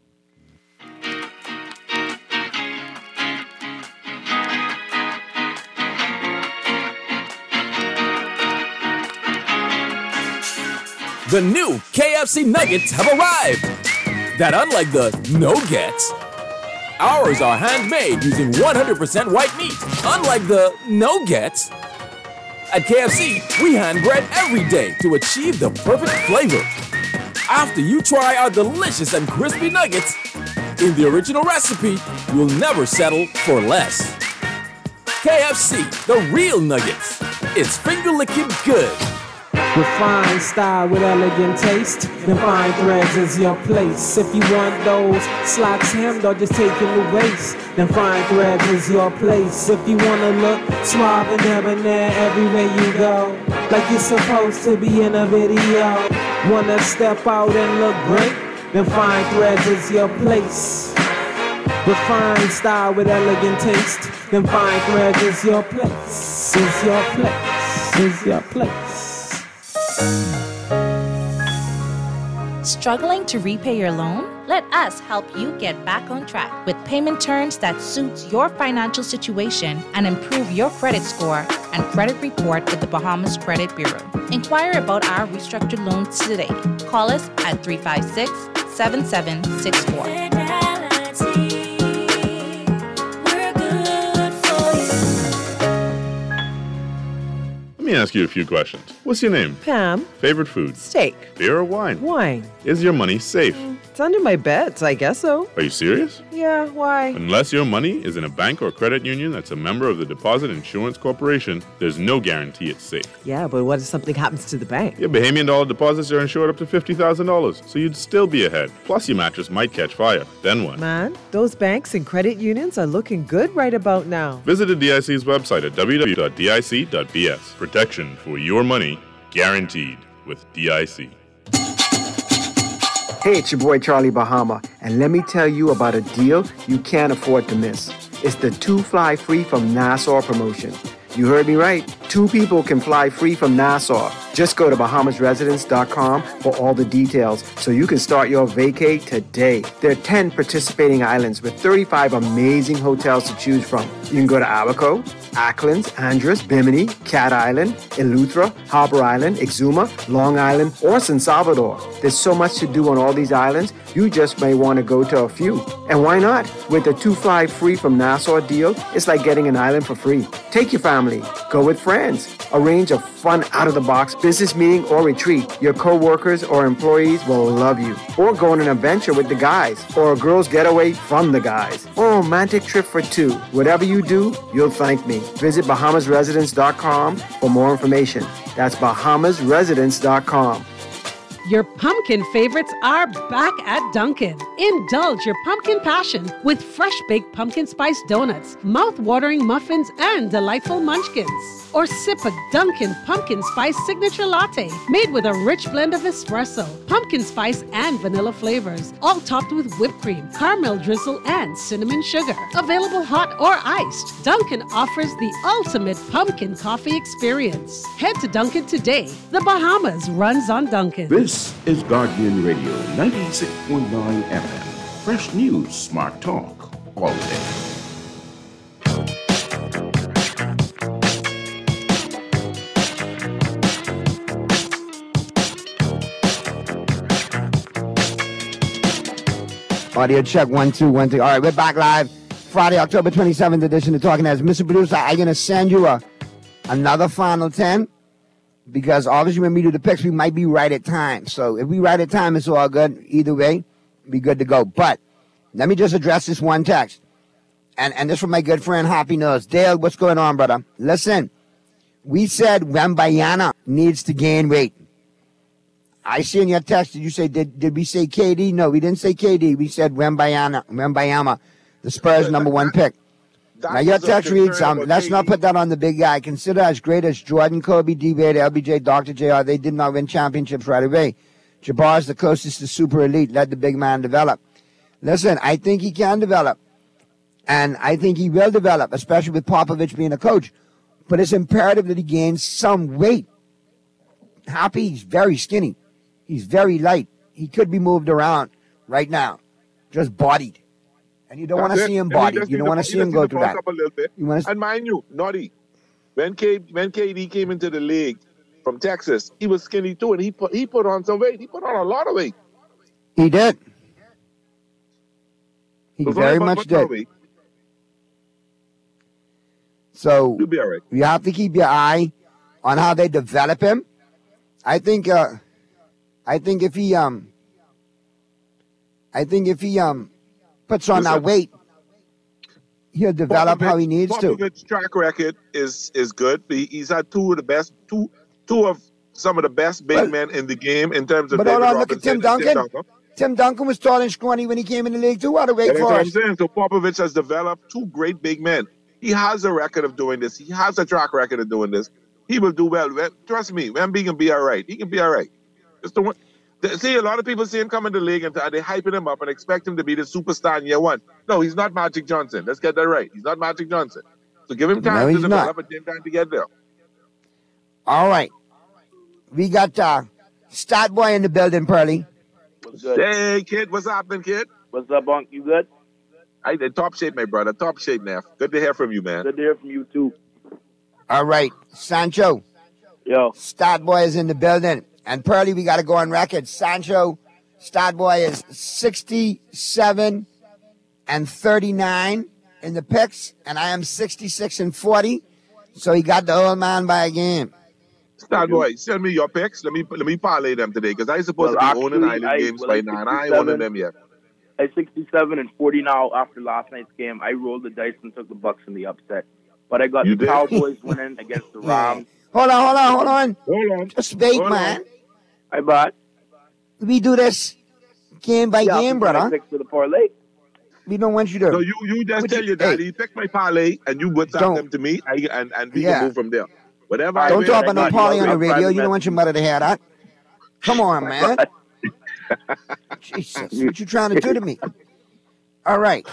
The new KFC Nuggets have arrived. That unlike the no-gets, ours are handmade using 100% white meat. Unlike the no-gets, at KFC, we hand bread every day to achieve the perfect flavor. After you try our delicious and crispy nuggets, in the original recipe, you'll never settle for less. KFC, the real nuggets. It's finger-licking good. Refined style with elegant taste. Then fine threads is your place. If you want those slacks hemmed or just taking the waist, then fine threads is your place. If you wanna look suave and debonair everywhere you go, like you're supposed to be in a video. Wanna step out and look great? Then fine threads is your place. Refined style with elegant taste. Then fine threads is your place. Is your place. Is your place. Struggling to repay your loan? Let us help you get back on track with payment terms that suits your financial situation and improve your credit score and credit report with the Bahamas Credit Bureau. Inquire about our restructured loans today. Call us at 356-7764. Let me ask you a few questions. What's your name? Pam. Favorite food? Steak. Beer or wine? Wine. Is your money safe? It's under my bed, so I guess so. Are you serious? Yeah, why? Unless your money is in a bank or credit union that's a member of the Deposit Insurance Corporation, there's no guarantee it's safe. Yeah, but what if something happens to the bank? Your Bahamian dollar deposits are insured up to $50,000, so you'd still be ahead. Plus, your mattress might catch fire. Then what? Man, those banks and credit unions are looking good right about now. Visit the DIC's website at www.dic.bs. Protection for your money, guaranteed with DIC. Hey, it's your boy Charlie Bahama, and let me tell you about a deal you can't afford to miss. It's the 2 Fly Free from Nassau promotion. You heard me right. 2 people can fly free from Nassau. Just go to BahamasResidence.com for all the details so you can start your vacay today. There are 10 participating islands with 35 amazing hotels to choose from. You can go to Abaco, Acklands, Andros, Bimini, Cat Island, Eleuthera, Harbor Island, Exuma, Long Island, or San Salvador. There's so much to do on all these islands, you just may want to go to a few. And why not? With the 2 Fly Free from Nassau deal, it's like getting an island for free. Take your family. Go with friends. Arrange a fun, out-of-the-box business meeting or retreat. Your co-workers or employees will love you. Or go on an adventure with the guys. Or a girl's getaway from the guys. Or a romantic trip for 2. Whatever you do, you'll thank me. Visit BahamasResidence.com for more information. That's BahamasResidence.com. Your pumpkin favorites are back at Dunkin'. Indulge your pumpkin passion with fresh baked pumpkin spice donuts, mouth-watering muffins, and delightful munchkins. Or sip a Dunkin' pumpkin spice signature latte made with a rich blend of espresso, pumpkin spice, and vanilla flavors, all topped with whipped cream, caramel drizzle, and cinnamon sugar. Available hot or iced, Dunkin' offers the ultimate pumpkin coffee experience. Head to Dunkin' today. The Bahamas runs on Dunkin'. This is Guardian Radio 96.9 FM. Fresh news, smart talk, all day. Audio check 1 2 1 2. All right, we're back live. Friday, October 27th edition of Talking Heads. Mr. Producer, I'm going to send you another Final 10 because obviously when we do the picks, we might be right at time. So if we right at time, it's all good. Either way, be good to go. But let me just address this one text. And this from my good friend, Hoppy Nose. Dale, what's going on, brother? Listen, we said Wembanyama needs to gain weight. I see in your text, did you say, did we say KD? No, we didn't say KD. We said Wembanyama, the Spurs' number 1 pick. Now, your text reads, let's not put that on the big guy. Consider as great as Jordan, Kobe, D-Wade, LBJ, Dr. JR, they did not win championships right away. Jabbar is the closest to super elite. Let the big man develop. Listen, I think he can develop. And I think he will develop, especially with Popovich being a coach. But it's imperative that he gains some weight. Happy, he's very skinny. He's very light. He could be moved around right now, just bodied. And you don't want to see him bodied. You don't want to see him go through that. And mind you, Noddy, when KD came into the league from Texas, he was skinny too, and he put on some weight. He put on a lot of weight. He did. He very much did. So you'll be all right. You have to keep your eye on how they develop him. I think if he puts on that weight, he'll develop how he needs to. Popovich's track record is good. He's had two of some of the best big men in the game in terms of. But hold on, look at Tim Duncan. Tim Duncan was tall and scrawny when he came in the league too. What a weight for us. That's what I'm saying. So Popovich has developed 2 great big men. He has a record of doing this. He has a track record of doing this. He will do well. Trust me, Wemby can be all right. He can be all right. It's the one. See, a lot of people see him come in the league and they're hyping him up and expect him to be the superstar in year 1. No, he's not Magic Johnson. Let's get that right. He's not Magic Johnson. So give him time to develop and give him time to get there. All right. We got Stat Boy in the building, Pearly. What's good? Hey, kid. What's happening, kid? What's up, Unc? You good? I in top shape, my brother. Top shape, Neff. Good to hear from you, man. Good to hear from you, too. All right. Sancho. Yo. Stat Boy is in the building. And Pearly, we got to go on record. Sancho, Stat Boy is 67 and 39 in the picks, and I am 66 and 40. So he got the old man by a game. Stat Boy, send me your picks. Let me parlay them today because I supposed to be owning Island games by now, and I ain't owning them yet. I'm 67 and 40 now after last night's game. I rolled the dice and took the Bucks in the upset. But I got the Cowboys winning against the Rams. Hold on. Just wait, man. I bought. We do this game by game, brother. Picks for the parlay. We don't want you to. So you just tell your daddy, pick my parlay, and you WhatsApp them to me, and we can move from there. Whatever. Don't talk about no parlay on the radio. You don't want your mother to hear that. Come on, man. Jesus, what you trying to do to me? All right.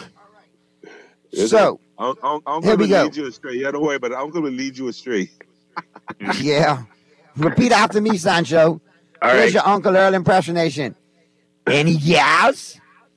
So, Uncle here we will go. lead you astray. Yeah, don't worry about it. Uncle will lead you astray. Yeah. Repeat after me, Sancho. All Here's right. your Uncle Earl impersonation. Any yas?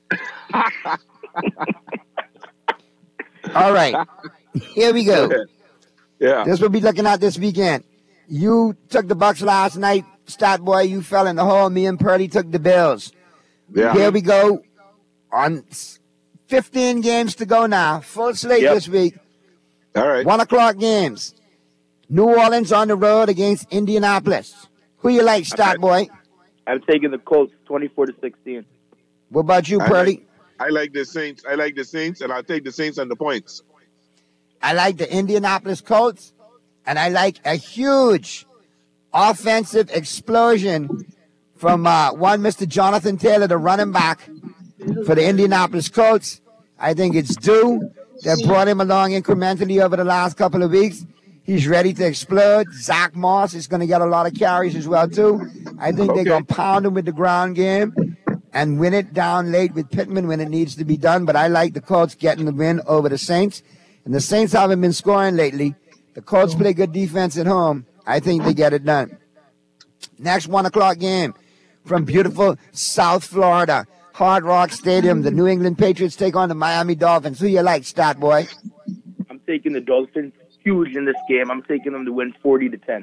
All right. Here we go. Yeah. This will be looking at this weekend. You took the Bucks last night. Stat Boy, you fell in the hole. Me and Purdy took the Bills. Yeah. Here we go. On 15 games to go now. Full slate this week. All right. 1 o'clock games. New Orleans on the road against Indianapolis. Who you like, Stat Boy? I'm taking the Colts 24-16. What about you, Purdy? I like the Saints. And I'll take the Saints on the points. I like the Indianapolis Colts, and I like a huge offensive explosion from one Mr. Jonathan Taylor, the running back for the Indianapolis Colts. I think it's due. They brought him along incrementally over the last couple of weeks. He's ready to explode. Zach Moss is going to get a lot of carries as well, too. I think they're going to pound him with the ground game and win it down late with Pittman when it needs to be done. But I like the Colts getting the win over the Saints. And the Saints haven't been scoring lately. The Colts play good defense at home. I think they get it done. Next 1 o'clock game from beautiful South Florida. Hard Rock Stadium, the New England Patriots take on the Miami Dolphins. Who you like, Stat Boy? I'm taking the Dolphins huge in this game. I'm taking them to win 40-10.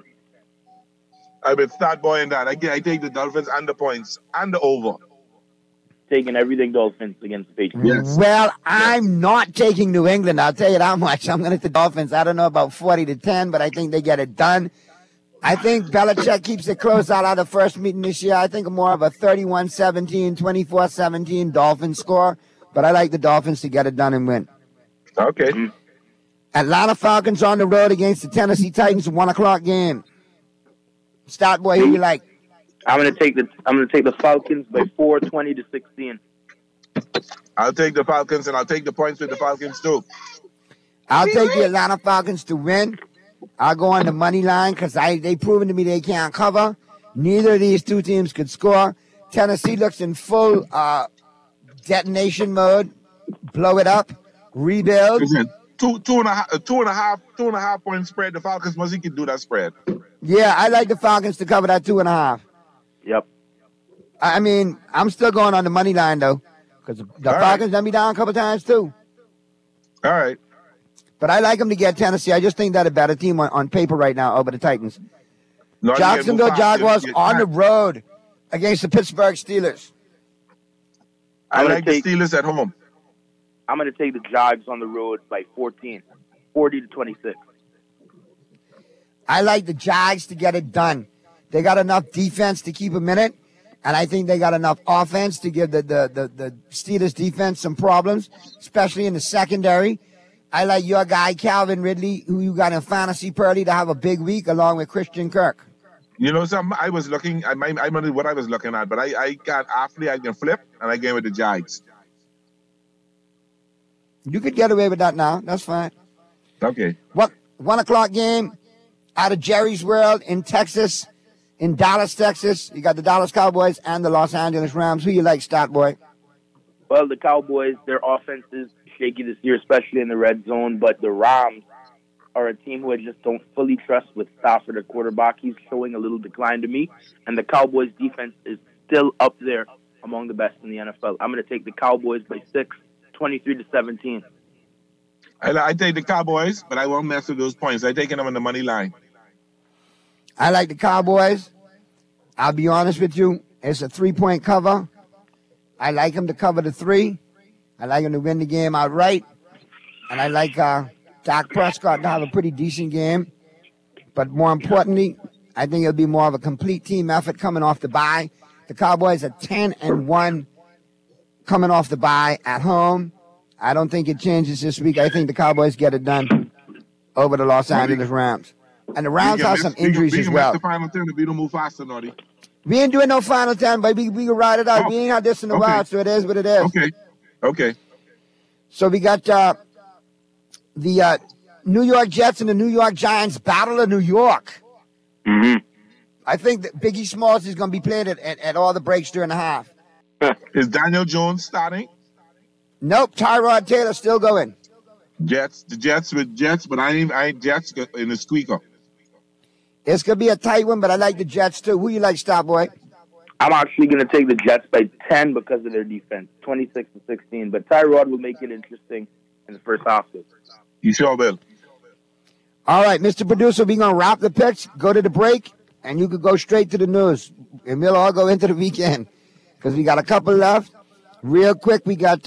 I've been Stat Boy in that. I take the Dolphins and the points and the over. Taking everything Dolphins against the Patriots. Yes. Well, I'm not taking New England. I'll tell you that much. I'm going to take the Dolphins. I don't know about 40-10, but I think they get it done. I think Belichick keeps it close out of the first meeting this year. I think more of a 31-17, 24-17 Dolphins score. But I like the Dolphins to get it done and win. Okay. Atlanta Falcons on the road against the Tennessee Titans, 1 o'clock game. Stat Boy, who you like? I'm gonna take the Falcons by 4, 20-16. I'll take the Falcons and I'll take the points with the Falcons too. I'll take the Atlanta Falcons to win. I'll go on the money line because they've proven to me they can't cover. Neither of these two teams could score. Tennessee looks in full detonation mode. Blow it up. Rebuild. Two and a half point spread. The Falcons must can do that spread. Yeah, I like the Falcons to cover that 2.5. Yep. I mean, I'm still going on the money line though, because the Falcons let me down a couple times too. All right. But I like them to get Tennessee. I just think they're a better team on paper right now over the Titans. Jacksonville Jaguars on the road against the Pittsburgh Steelers. I like the Steelers at home. I'm going to take the Jags on the road by 14, 40-26. I like the Jags to get it done. They got enough defense to keep them in it, and I think they got enough offense to give the Steelers defense some problems, especially in the secondary. I like your guy, Calvin Ridley, who you got in fantasy Purdy, to have a big week along with Christian Kirk. You know something? I was looking, I don't know what I was looking at, but I got Affley, I can flip, and I came with the Jags. You could get away with that now. That's fine. Okay. 1 o'clock game out of Jerry's World in Texas, in Dallas, Texas. You got the Dallas Cowboys and the Los Angeles Rams. Who you like, Stat Boy? Well, the Cowboys, their offense is shaky this year, especially in the red zone, but the Rams are a team who I just don't fully trust with Stafford at quarterback. He's showing a little decline to me, and the Cowboys' defense is still up there among the best in the NFL. I'm going to take the Cowboys by 6, 23-17. I take the Cowboys, but I won't mess with those points. I'm taking them on the money line. I like the Cowboys. I'll be honest with you. It's a 3-point cover. I like them to cover the 3. I like them to win the game outright. And I like Dak Prescott to have a pretty decent game. But more importantly, I think it'll be more of a complete team effort coming off the bye. The Cowboys are 10-1 coming off the bye at home. I don't think it changes this week. I think the Cowboys get it done over the Los Angeles Rams. And the Rams have some injuries as well. We can make the final 10 if we don't move faster, Naughty. We ain't doing no final 10, but we can ride it out. We ain't had this in a while, so it is what it is. Okay. So we got the New York Jets and the New York Giants Battle of New York. Mm-hmm. I think that Biggie Smalls is going to be playing at all the breaks during the half. Is Daniel Jones starting? Nope, Tyrod Taylor still going. The Jets with Jets, but I ain't Jets in the squeaker. It's going to be a tight one, but I like the Jets too. Who you like, Star Boy? I'm actually going to take the Jets by 10 because of their defense, 26-16. But Tyrod will make it interesting in the first half. You sure will. All right, Mr. Producer, we're going to wrap the picks, go to the break, and you could go straight to the news. And we'll all go into the weekend because we got a couple left. Real quick, we got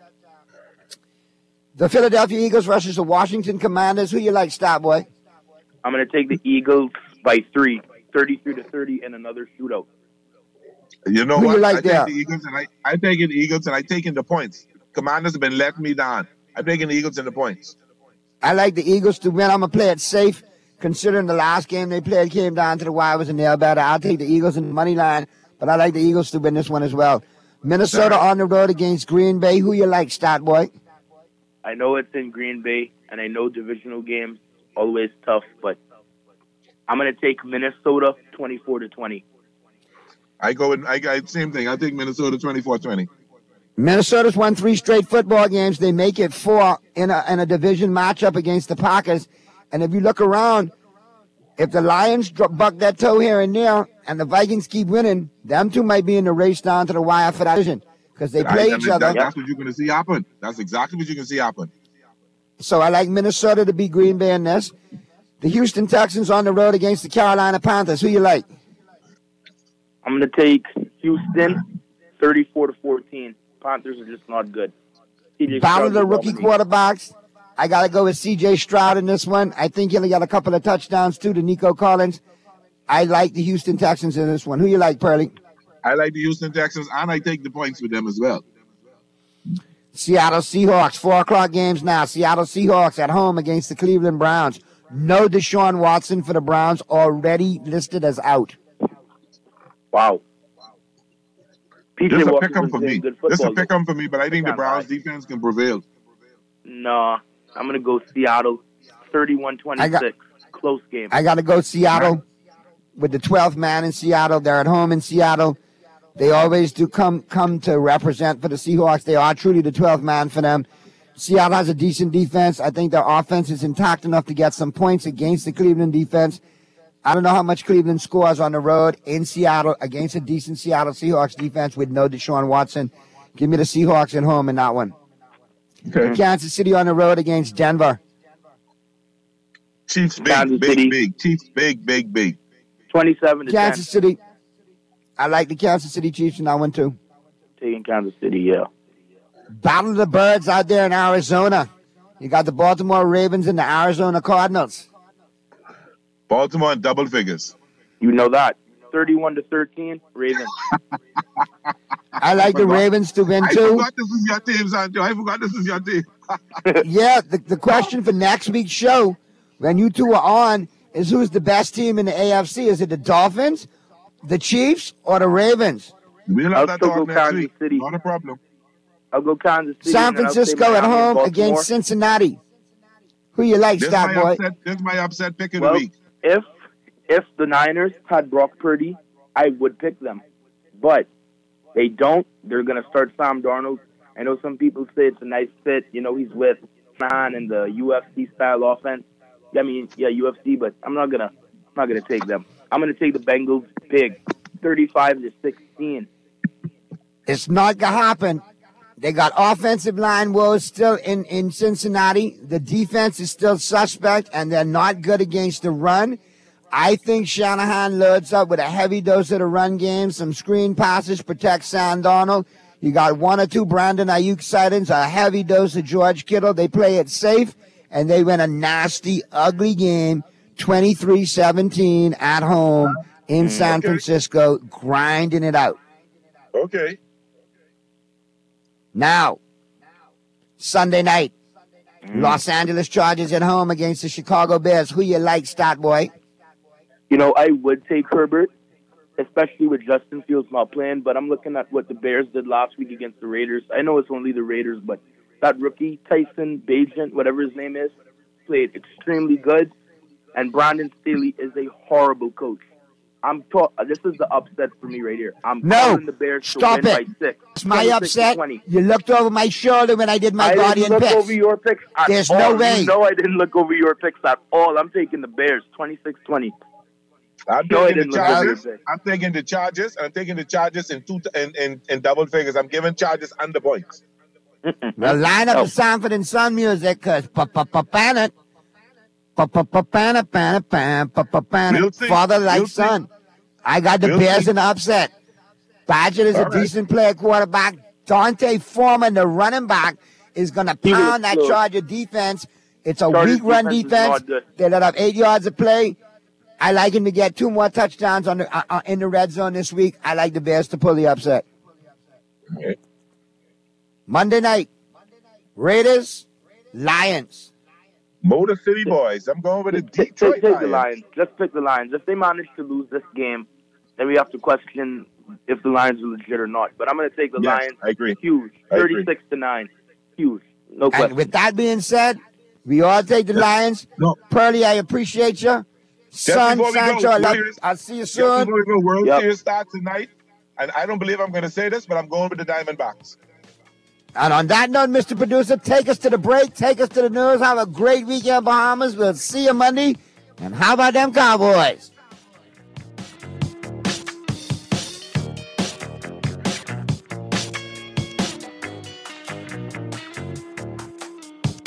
the Philadelphia Eagles versus the Washington Commanders. Who you like, Star Boy? I'm going to take the Eagles by 3, 33-30, and another shootout. You know Who what? you like I there? take the Eagles, and I taking the Eagles, and I taking the points. Commanders have been letting me down. I'm taking the Eagles and the points. I like the Eagles to win. I'm going to play it safe, considering the last game they played came down to the wire was a nail biter. I'll take the Eagles in the money line, but but I like the Eagles to win this one as well. Minnesota on the road against Green Bay. Who you like, Stat Boy? I know it's in Green Bay, and I know divisional games always tough, but I'm going to take Minnesota 24-20. I got same thing. I take Minnesota 24-20. Minnesota's won 3 straight football games. They make it 4 in a division matchup against the Packers. And if you look around, if the Lions buck their toe here and there, and the Vikings keep winning, them two might be in the race down to the wire for that division because they play each other. That's what you're going to see happen. That's exactly what you're going to see happen. So I like Minnesota to beat Green Bay in this. The Houston Texans on the road against the Carolina Panthers. Who you like? I'm going to take Houston 34-14. Panthers are just not good. Battle of the rookie quarterbacks. I got to go with C.J. Stroud in this one. I think he'll got a couple of touchdowns, too, to Nico Collins. I like the Houston Texans in this one. Who you like, Pearly? I like the Houston Texans, and I take the points with them as well. Seattle Seahawks, 4 o'clock games now. Seattle Seahawks at home against the Cleveland Browns. No Deshaun Watson for the Browns, already listed as out. Wow. This is a pick-em for me. This is a pick-em for me, but I think the Browns defense can prevail. No, I'm going to go Seattle 31-26. Close game. I got to go Seattle with the 12th man in Seattle. They're at home in Seattle. They always do come to represent for the Seahawks. They are truly the 12th man for them. Seattle has a decent defense. I think their offense is intact enough to get some points against the Cleveland defense. I don't know how much Cleveland scores on the road in Seattle against a decent Seattle Seahawks defense with no Deshaun Watson. Give me the Seahawks at home in that one. Okay. Kansas City on the road against Denver. Chiefs big. Chiefs big. 27-10. Kansas City. I like the Kansas City Chiefs in that one too. Taking Kansas City, yeah. Battle of the Birds out there in Arizona. You got the Baltimore Ravens and the Arizona Cardinals. Baltimore in double figures. You know that. 31-13, Ravens. I like the Ravens to win too. I forgot this is your team, Sancho. I forgot this is your team. Yeah, the question for next week's show, when you two are on, is who's the best team in the AFC? Is it the Dolphins, the Chiefs, or the Ravens? We'll have that talk next week. City. Not a problem. I'll go Kansas City. San Francisco at home against Cincinnati. Who you like, Stat Boy? This is my upset pick of the week. If the Niners had Brock Purdy, I would pick them. But they don't. They're going to start Sam Darnold. I know some people say it's a nice fit. You know, he's with Man and the UFC-style offense. I mean, yeah, UFC, but I'm not gonna take them. I'm going to take the Bengals big, 35-16. It's not going to happen. They got offensive line woes still in Cincinnati. The defense is still suspect, and they're not good against the run. I think Shanahan loads up with a heavy dose of the run game, some screen passes, protect Sam Darnold. You got 1 or 2 Brandon Ayuk sightings, a heavy dose of George Kittle. They play it safe, and they win a nasty, ugly game, 23-17 at home in San Francisco, grinding it out. Okay. Now, Sunday night, Los Angeles Chargers at home against the Chicago Bears. Who you like, Stat Boy? You know, I would take Herbert, especially with Justin Fields not playing, but I'm looking at what the Bears did last week against the Raiders. I know it's only the Raiders, but that rookie, Tyson Bagent, whatever his name is, played extremely good, and Brandon Staley is a horrible coach. This is the upset for me right here. I'm calling the Bears to win by 6. It's my upset. You looked over my shoulder when I did my Guardian picks. I didn't look picks. over your picks at There's all. no way. You know I didn't look over your picks at all. I'm taking the Bears, 26-20. I'm taking the Chargers. I'm taking the Chargers in double figures. I'm giving Chargers under points. Well, line up the Sanford and Son music, because father like son. I got the Bears in the upset. Badger is a decent player quarterback. Dante Foreman, the running back, is going to pound that Charger defense. It's a weak run defense. They let up 8 yards of play. I like him to get 2 more touchdowns in the red zone this week. I like the Bears to pull the upset. Okay. Monday night, Raiders, Lions. Motor City Boys. I'm going with the Detroit Lions. Take the Lions. Just pick the Lions. If they manage to lose this game, then we have to question if the Lions are legit or not. But I'm going to take the Yes, Lions. I agree. Huge. I agree. 36-9. Huge. No question. And with that being said, we all take the Lions. No. Pearly, I appreciate you. Son, before we go, Sancho, I'll see you soon. Before we go, World Series starts tonight, and I don't believe I'm going to say this, but I'm going with the Diamondbacks. And on that note, Mr. Producer, take us to the break, take us to the news. Have a great weekend, Bahamas. We'll see you Monday. And how about them Cowboys?